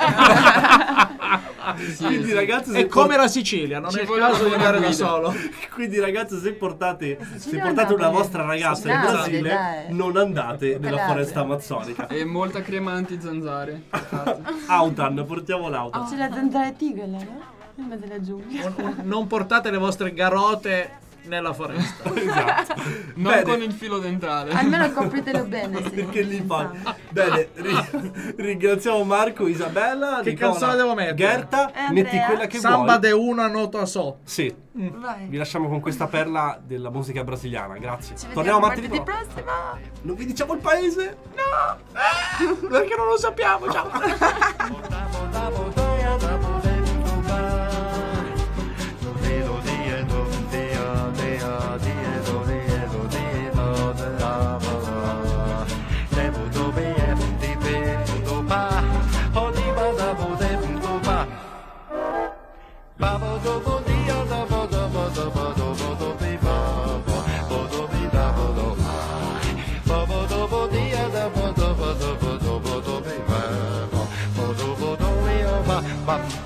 Quindi ragazzi, è come la Sicilia, non è il caso di andare da solo. Quindi ragazzi, se portate una vostra ragazza in Brasile, non andate nella foresta amazzonica. E molta crema anti-zanzare. Autan, portiamo l'autan. C'è la zanzara tigre, no? In mezzo alla giungla. Non portate le vostre garote nella foresta. Esatto. Non con il filo dentale. Almeno copritelo bene. Perché lì fa. Bene, ringraziamo Marco, Isabella. Che Nicola, canzone devo mettere? Gerta, metti quella che Samba vuoi. de una nota so. Sì. Vai. Vi lasciamo con questa perla della musica brasiliana. Grazie. Ci Torniamo vediamo martedì prossimo. Non vi diciamo il paese? No! Perché non lo sappiamo. Ciao. Bum